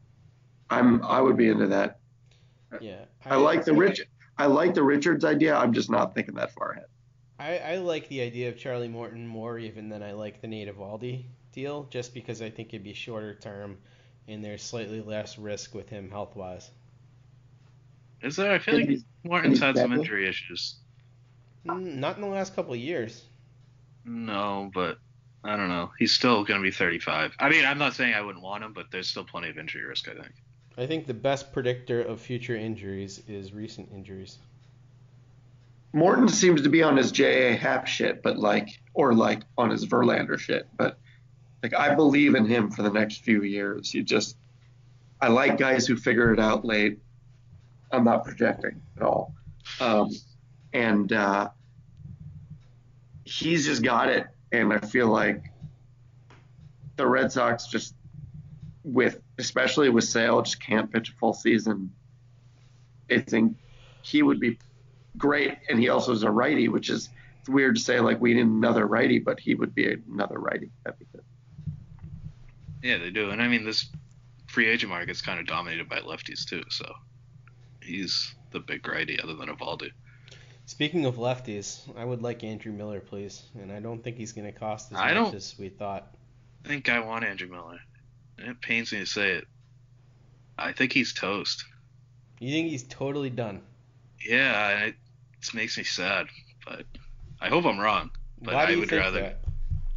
I would be into that. Yeah. I like the Richards idea. I'm just not thinking that far ahead. I like the idea of Charlie Morton more even than I like the Nate Eovaldi deal, just because I think it'd be shorter term and there's slightly less risk with him health wise. Is there? I feel And like he's, and Morton's he's had some deadly. injury issues. Not in the last couple of years. No, but I don't know. He's still going to be 35. I mean, I'm not saying I wouldn't want him, but there's still plenty of injury risk, I think. I think the best predictor of future injuries is recent injuries. Morton seems to be on his J.A. Happ shit, but or on his Verlander shit. But I believe in him for the next few years. I like guys who figure it out late. I'm not projecting at all. And he's just got it. And I feel like the Red Sox especially with Sale, just can't pitch a full season. I think he would be great. And he also is a righty, which is it's weird to say we need another righty, but he would be another righty. That'd be good. Yeah, they do. And I mean, this free agent market's kind of dominated by lefties, too. So he's the big righty other than Eovaldi. Speaking of lefties, I would like Andrew Miller, please. And I don't think he's going to cost as much as we thought. I think I want Andrew Miller. It pains me to say it. I think he's toast. You think he's totally done? Yeah, it makes me sad. But I hope I'm wrong. But Why do I you would think rather. that?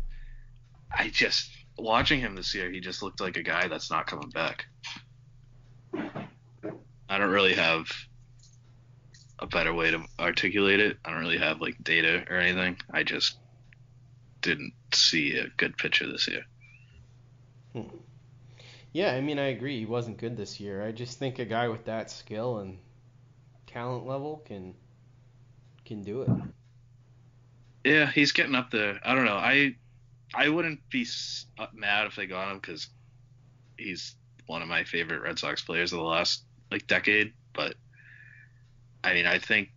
Watching him this year, he just looked like a guy that's not coming back. I don't really have a better way to articulate it. I don't really have data or anything. I just didn't see a good pitcher this year. Yeah, I mean, I agree. He wasn't good this year. I just think a guy with that skill and talent level can do it. Yeah, he's getting up there. I don't know. I wouldn't be mad if they got him because he's one of my favorite Red Sox players of the last decade. But I mean, I think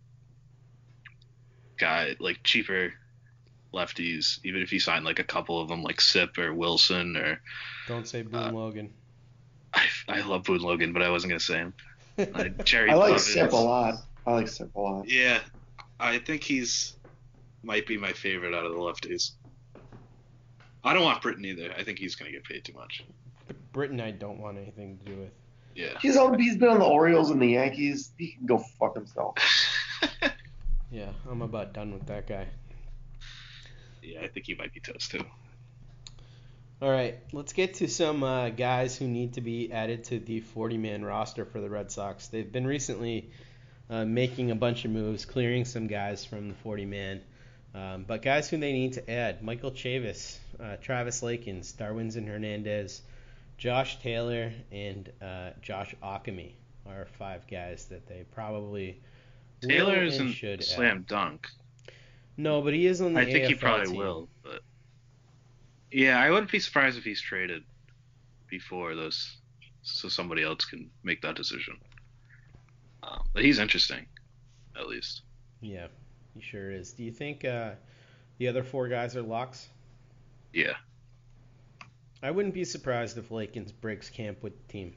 cheaper lefties, even if you sign a couple of them like Sip or Wilson or don't say Boone Logan. I love Boone Logan, but I wasn't gonna say him. Jerry I like Buzzins. Sip a lot. Yeah, I think he's might be my favorite out of the lefties. I don't want Britton either. I think he's gonna get paid too much. But Britton, I don't want anything to do with. Yeah. He's been on the Orioles and the Yankees. He can go fuck himself. Yeah, I'm about done with that guy. Yeah, I think he might be toast too. All right, let's get to some guys who need to be added to the 40-man roster for the Red Sox. They've been recently making a bunch of moves, clearing some guys from the 40-man. But guys who they need to add: Michael Chavis, Travis Lakins, Darwinzon Hernandez, Josh Taylor, and Josh Ockamy are 5 guys that they probably Taylor will isn't and should slam add. dunk. No, but he is on the I think AFL he probably team. will. But yeah, I wouldn't be surprised if he's traded before those, so somebody else can make that decision. But he's interesting, at least. Yeah, he sure is. Do you think the other 4 guys are locks? Yeah. I wouldn't be surprised if Lakins breaks camp with the team.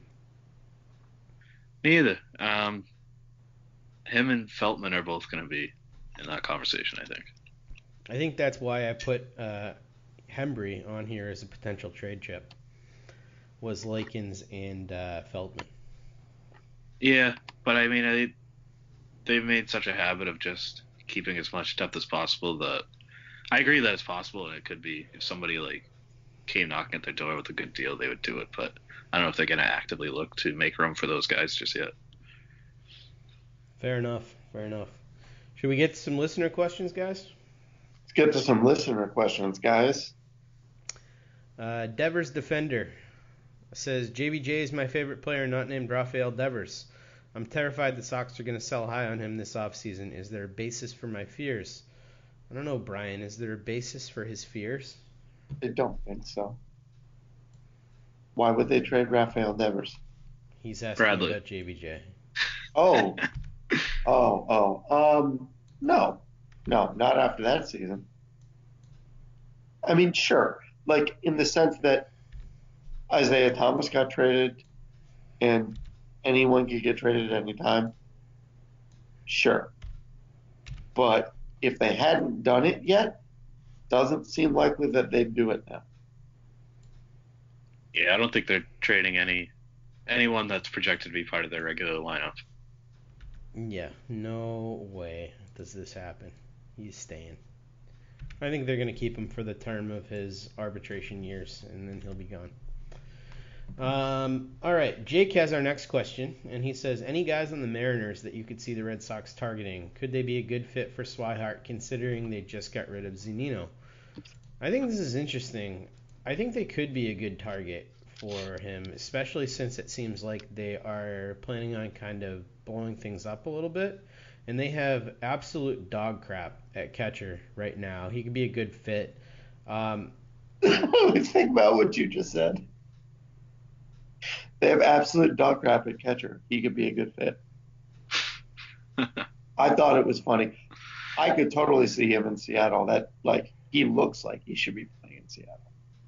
Me either. Him and Feltman are both going to be in that conversation, I think. I think that's why I put Hembry on here as a potential trade chip. Was Lakins and Feltman. Yeah, but I mean, they've made such a habit of just keeping as much depth as possible that I agree that it's possible, and it could be if somebody came knocking at their door with a good deal, they would do it. But I don't know if they're going to actively look to make room for those guys just yet. Fair enough. Should we get to some listener questions, guys? Let's get to some listener questions, guys. Devers Defender says, JBJ is my favorite player not named Rafael Devers. I'm terrified the Sox are going to sell high on him this offseason. Is there a basis for my fears? I don't know, Brian. Is there a basis for his fears? I don't think so. Why would they trade Rafael Devers? He's asking Bradley. about JBJ. No, not after that season. I mean, sure, in the sense that Isaiah Thomas got traded and anyone could get traded at any time. Sure. But if they hadn't done it yet, doesn't seem likely that they'd do it now. Yeah, I don't think they're trading anyone that's projected to be part of their regular lineup. Yeah, no way does this happen. He's staying. I think they're going to keep him for the term of his arbitration years, and then he'll be gone. All right, Jake has our next question, and he says, any guys on the Mariners that you could see the Red Sox targeting? Could they be a good fit for Swihart, considering they just got rid of Zunino? I think this is interesting. I think they could be a good target for him, especially since it seems like they are planning on kind of blowing things up a little bit. And they have absolute dog crap at catcher right now. He could be a good fit. Think about what you just said. They have absolute dog crap at catcher. He could be a good fit. I thought it was funny. I could totally see him in Seattle. He looks like he should be playing in Seattle.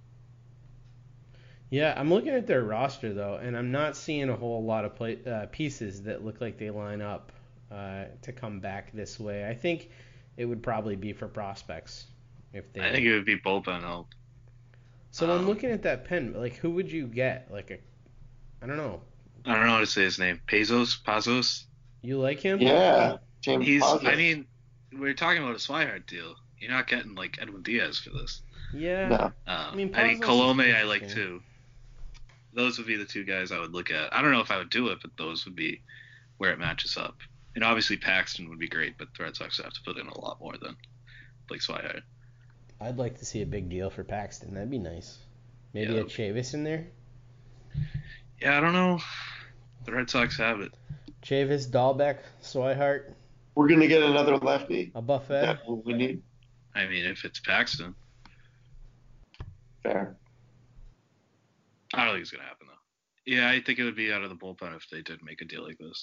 Yeah, I'm looking at their roster, though, and I'm not seeing a whole lot of pieces that look like they line up to come back this way. I think it would probably be for prospects. I think it would be bullpen help. So I'm looking at that pen. Like, who would you get? I don't know. I don't know how to say his name. Pazos? You like him? Yeah, James Pazos. I mean, we're talking about a Swihart deal. You're not getting, like, Edwin Diaz for this. Yeah. No. I mean, Colome I like, too. Those would be the two guys I would look at. I don't know if I would do it, but those would be where it matches up. And obviously Paxton would be great, but the Red Sox would have to put in a lot more than Blake Swihart. I'd like to see a big deal for Paxton. That'd be nice. Maybe a Chavis in there? Yeah, I don't know. The Red Sox have it. Chavis, Dahlbeck, Swihart. We're going to get another lefty. A buffet. That's what we need. I mean, if it's Paxton. Fair. I don't think it's going to happen, though. Yeah, I think it would be out of the bullpen if they did make a deal like this.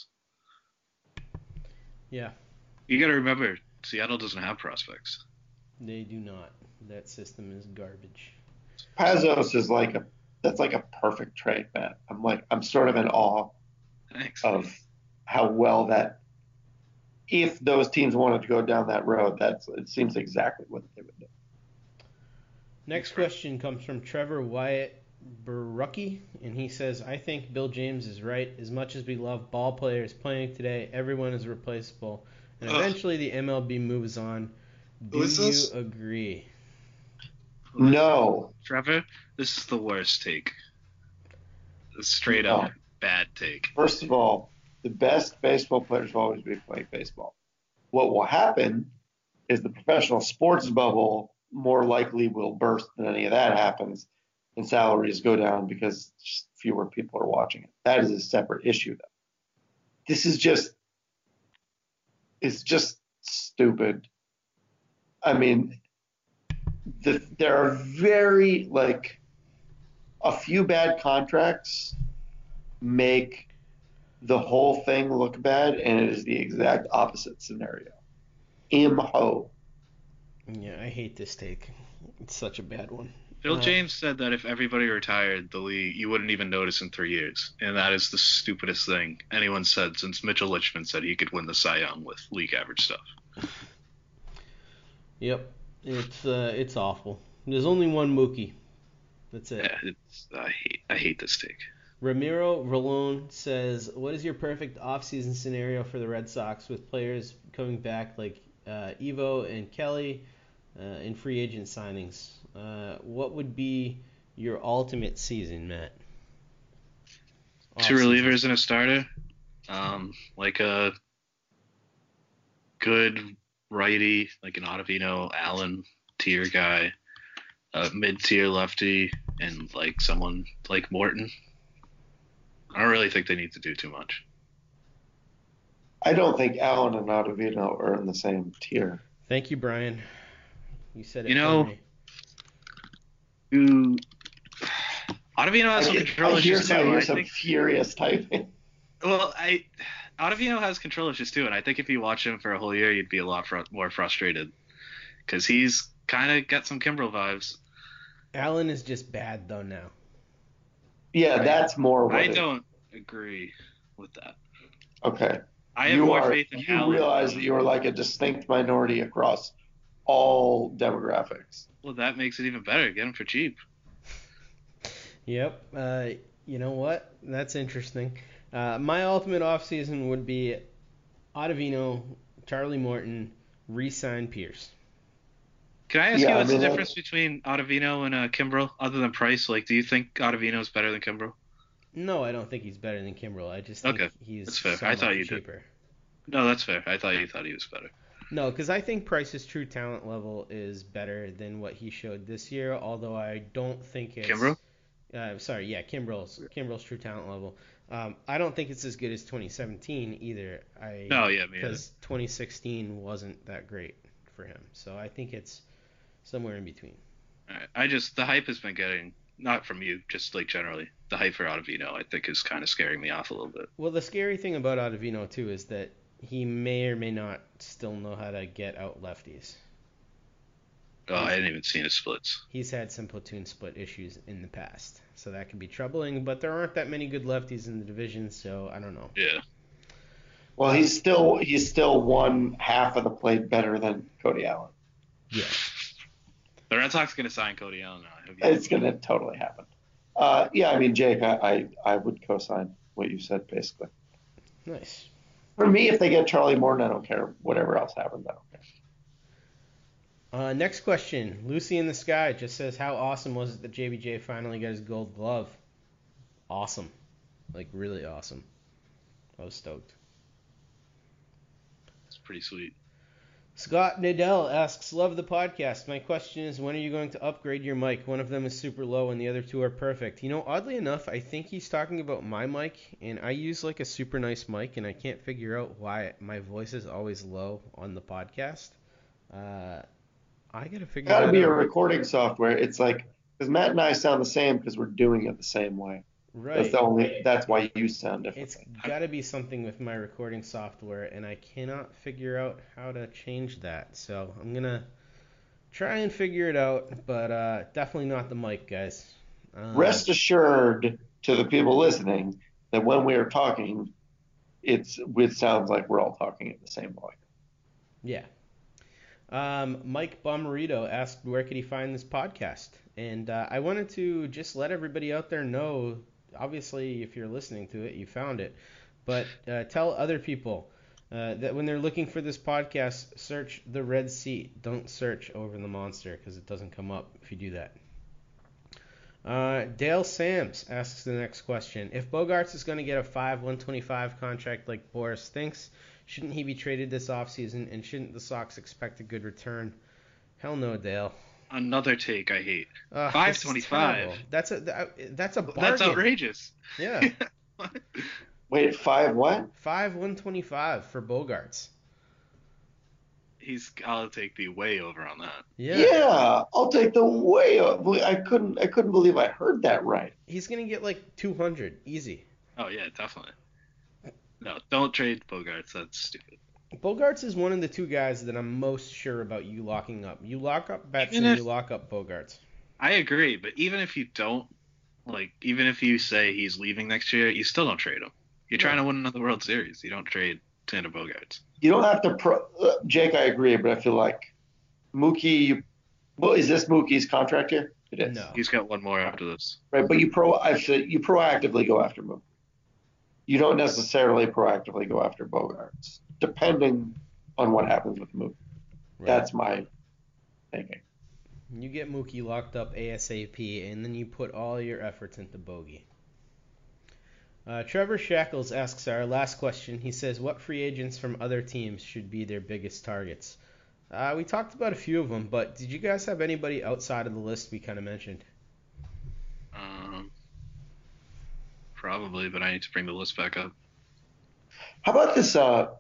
Yeah. You got to remember, Seattle doesn't have prospects. They do not. That system is garbage. Pazos is that's like a perfect trade, man. I'm sort of in awe of how well if those teams wanted to go down that road, it seems exactly what they would do. Next question comes from Trevor Wyatt Barucki, and he says, I think Bill James is right. As much as we love ball players playing today, everyone is replaceable, and eventually the MLB moves on. Do you agree? No. Trevor, this is the worst take. A straight up bad take. First of all, the best baseball players will always be playing baseball. What will happen is the professional sports bubble more likely will burst than any of that happens, and salaries go down because just fewer people are watching it. That is a separate issue, though. This is it's just stupid. I mean, there are very, a few bad contracts make the whole thing look bad, and it is the exact opposite scenario. Imho. Yeah, I hate this take. It's such a bad one. Bill James said that if everybody retired the league, you wouldn't even notice in 3 years. And that is the stupidest thing anyone said since Mitchell Lichman said he could win the Cy Young with league average stuff. Yep. It's awful. There's only one Mookie. That's it. Yeah, I hate this take. Ramiro Rolón says, what is your perfect offseason scenario for the Red Sox with players coming back like Evo and Kelly in free agent signings? What would be your ultimate season, Matt? Two relievers and a starter. Like a good righty, like an Ottavino, Allen tier guy, a mid-tier lefty, and like someone like Morton. I don't really think they need to do too much. I don't think Allen and Ottavino are in the same tier. Thank you, Brian. You said it. Ottavino has some control issues too. I hear some furious typing. Well, Ottavino has control issues too, and I think if you watch him for a whole year, you'd be a lot more frustrated because he's kind of got some Kimbrel vibes. Allen is just bad though now. Yeah, that's more. I don't agree with that. Okay, I have more faith in you Allen. realize that you are like a distinct minority across all demographics. Well, that makes it even better. Get him for cheap. Yep. You know what? That's interesting. My ultimate offseason would be Ottavino, Charlie Morton, re-sign Pierce. Can I ask Yeah, you I what's mean, the difference between Ottavino and Kimbrel, other than price? Like, do you think Ottavino is better than Kimbrel? No, I don't think he's better than Kimbrel. I just think Okay, he's that's fair. so I much thought you did. cheaper. No, that's fair. I thought you thought he was better. No, because I think Price's true talent level is better than what he showed this year, although I don't think it's... Kimbrel? Kimbrel's true talent level. I don't think it's as good as 2017 either. No, yeah, me either. Because 2016 wasn't that great for him. So I think it's somewhere in between. All right. The hype has been getting, not from you, just like generally, the hype for Ottavino, I think, is kind of scaring me off a little bit. Well, the scary thing about Ottavino, too, is that he may or may not still know how to get out lefties. Oh, I hadn't even seen his splits. He's had some platoon split issues in the past, so that can be troubling. But there aren't that many good lefties in the division, so I don't know. Yeah. Well, he's still one half of the plate better than Cody Allen. Yeah. The Red Sox are going to sign Cody Allen now. It's going to totally happen. Yeah, I mean, Jake, I would co-sign what you said, basically. Nice. For me, if they get Charlie Morton, I don't care. Whatever else happens, I don't care. Next question. Lucy in the Sky just says, how awesome was it that JBJ finally got his gold glove? Awesome. Like, really awesome. I was stoked. It's pretty sweet. Scott Nadell asks, love the podcast. My question is, when are you going to upgrade your mic? One of them is super low and the other two are perfect. You know, oddly enough, I think he's talking about my mic, and I use like a super nice mic, and I can't figure out why my voice is always low on the podcast. I gotta figure that out. Gotta be a recording software. It's like, because Matt and I sound the same because we're doing it the same way. Right. That's why you sound differently. It's got to be something with my recording software, and I cannot figure out how to change that. So I'm going to try and figure it out, but definitely not the mic, guys. Rest assured to the people listening that when we are talking, it sounds like we're all talking in the same way. Yeah. Mike Bomarito asked where could he find this podcast, and I wanted to just let everybody out there know. Obviously, if you're listening to it, you found it. But tell other people that when they're looking for this podcast, search The Red Seat. Don't search Over the Monster because it doesn't come up if you do that. Dale Sams asks the next question. If Bogaerts is going to get a 5/125 contract like Boris thinks, shouldn't he be traded this offseason, and shouldn't the Sox expect a good return? Hell no, Dale. Another take I hate. 525. That's a bargain. That's outrageous. Yeah. Wait, 5 what? 5/125 for Bogaerts. I'll take the way over on that. Yeah, I'll take the way up. I couldn't believe I heard that right. He's gonna get like 200 easy. Oh yeah, definitely. No, don't trade Bogaerts. That's stupid. Bogaerts is one of the two guys that I'm most sure about you locking up. You lock up Betson, you lock up Bogaerts. I agree, but even if you don't, even if you say he's leaving next year, you still don't trade him. You're trying to win another World Series. You don't trade Xander Bogaerts. You don't have to Jake, I agree, but I feel like Mookie. Well, is this Mookie's contract here? It is. No. He's got one more after this. Right, but you proactively go after Mookie. You don't necessarily proactively go after Bogaerts, depending on what happens with Mookie. Right. That's my thinking. You get Mookie locked up ASAP, and then you put all your efforts into Bogey. Trevor Shackles asks our last question. He says, what free agents from other teams should be their biggest targets? We talked about a few of them, but did you guys have anybody outside of the list we kind of mentioned? Probably, but I need to bring the list back up. How about this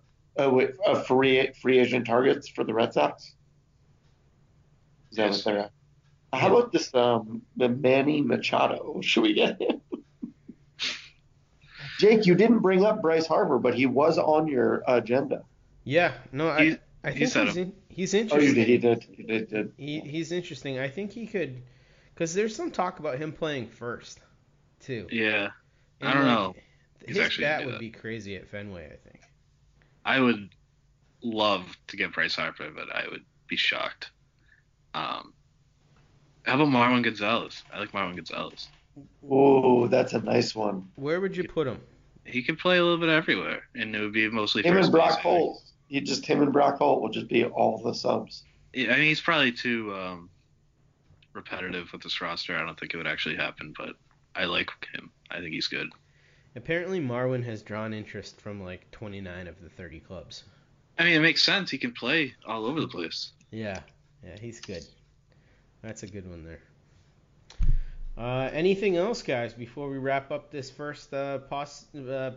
free agent targets for the Red Sox? Is that what they're at? How about this the Manny Machado? Should we get him? Jake, you didn't bring up Bryce Harper, but he was on your agenda. Yeah, no, I think he's interesting. Oh, you did. He's interesting. I think he could, because there's some talk about him playing first, too. Yeah, and I don't know. His bat would be crazy at Fenway, I think. I would love to get Bryce Harper, but I would be shocked. Um, how about Marwin Gonzalez? I like Marwin Gonzalez. Ooh, that's a nice one. Where would you put him? He could play a little bit everywhere, and it would be mostly Him first and base. Brock Holt. Him and Brock Holt will just be all the subs. Yeah, I mean, he's probably too repetitive with this roster. I don't think it would actually happen, but I like him. I think he's good. Apparently, Marwin has drawn interest from like 29 of the 30 clubs. I mean, it makes sense. He can play all over the place. Yeah, he's good. That's a good one there. Anything else, guys, before we wrap up this first podcast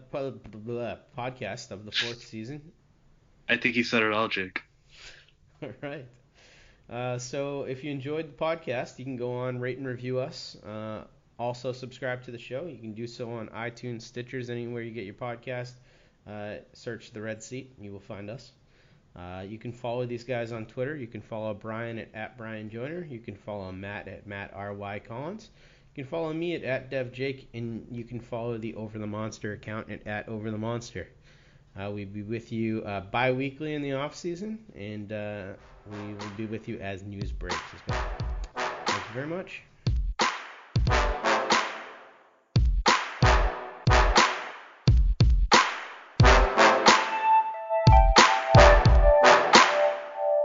of the fourth season? I think he said it all, Jake. All right. So if you enjoyed the podcast, you can go on, rate and review us. Also subscribe to the show. You can do so on iTunes, Stitchers, anywhere you get your podcast. Search The Red Seat, and you will find us. You can follow these guys on Twitter. You can follow Brian at Brian Joyner. You can follow Matt at Matt R.Y. Collins. You can follow me at DevJake, and you can follow the Over the Monster account at Over the Monster. We'll be with you bi-weekly in the off season, and we will be with you as news breaks as well. Thank you very much.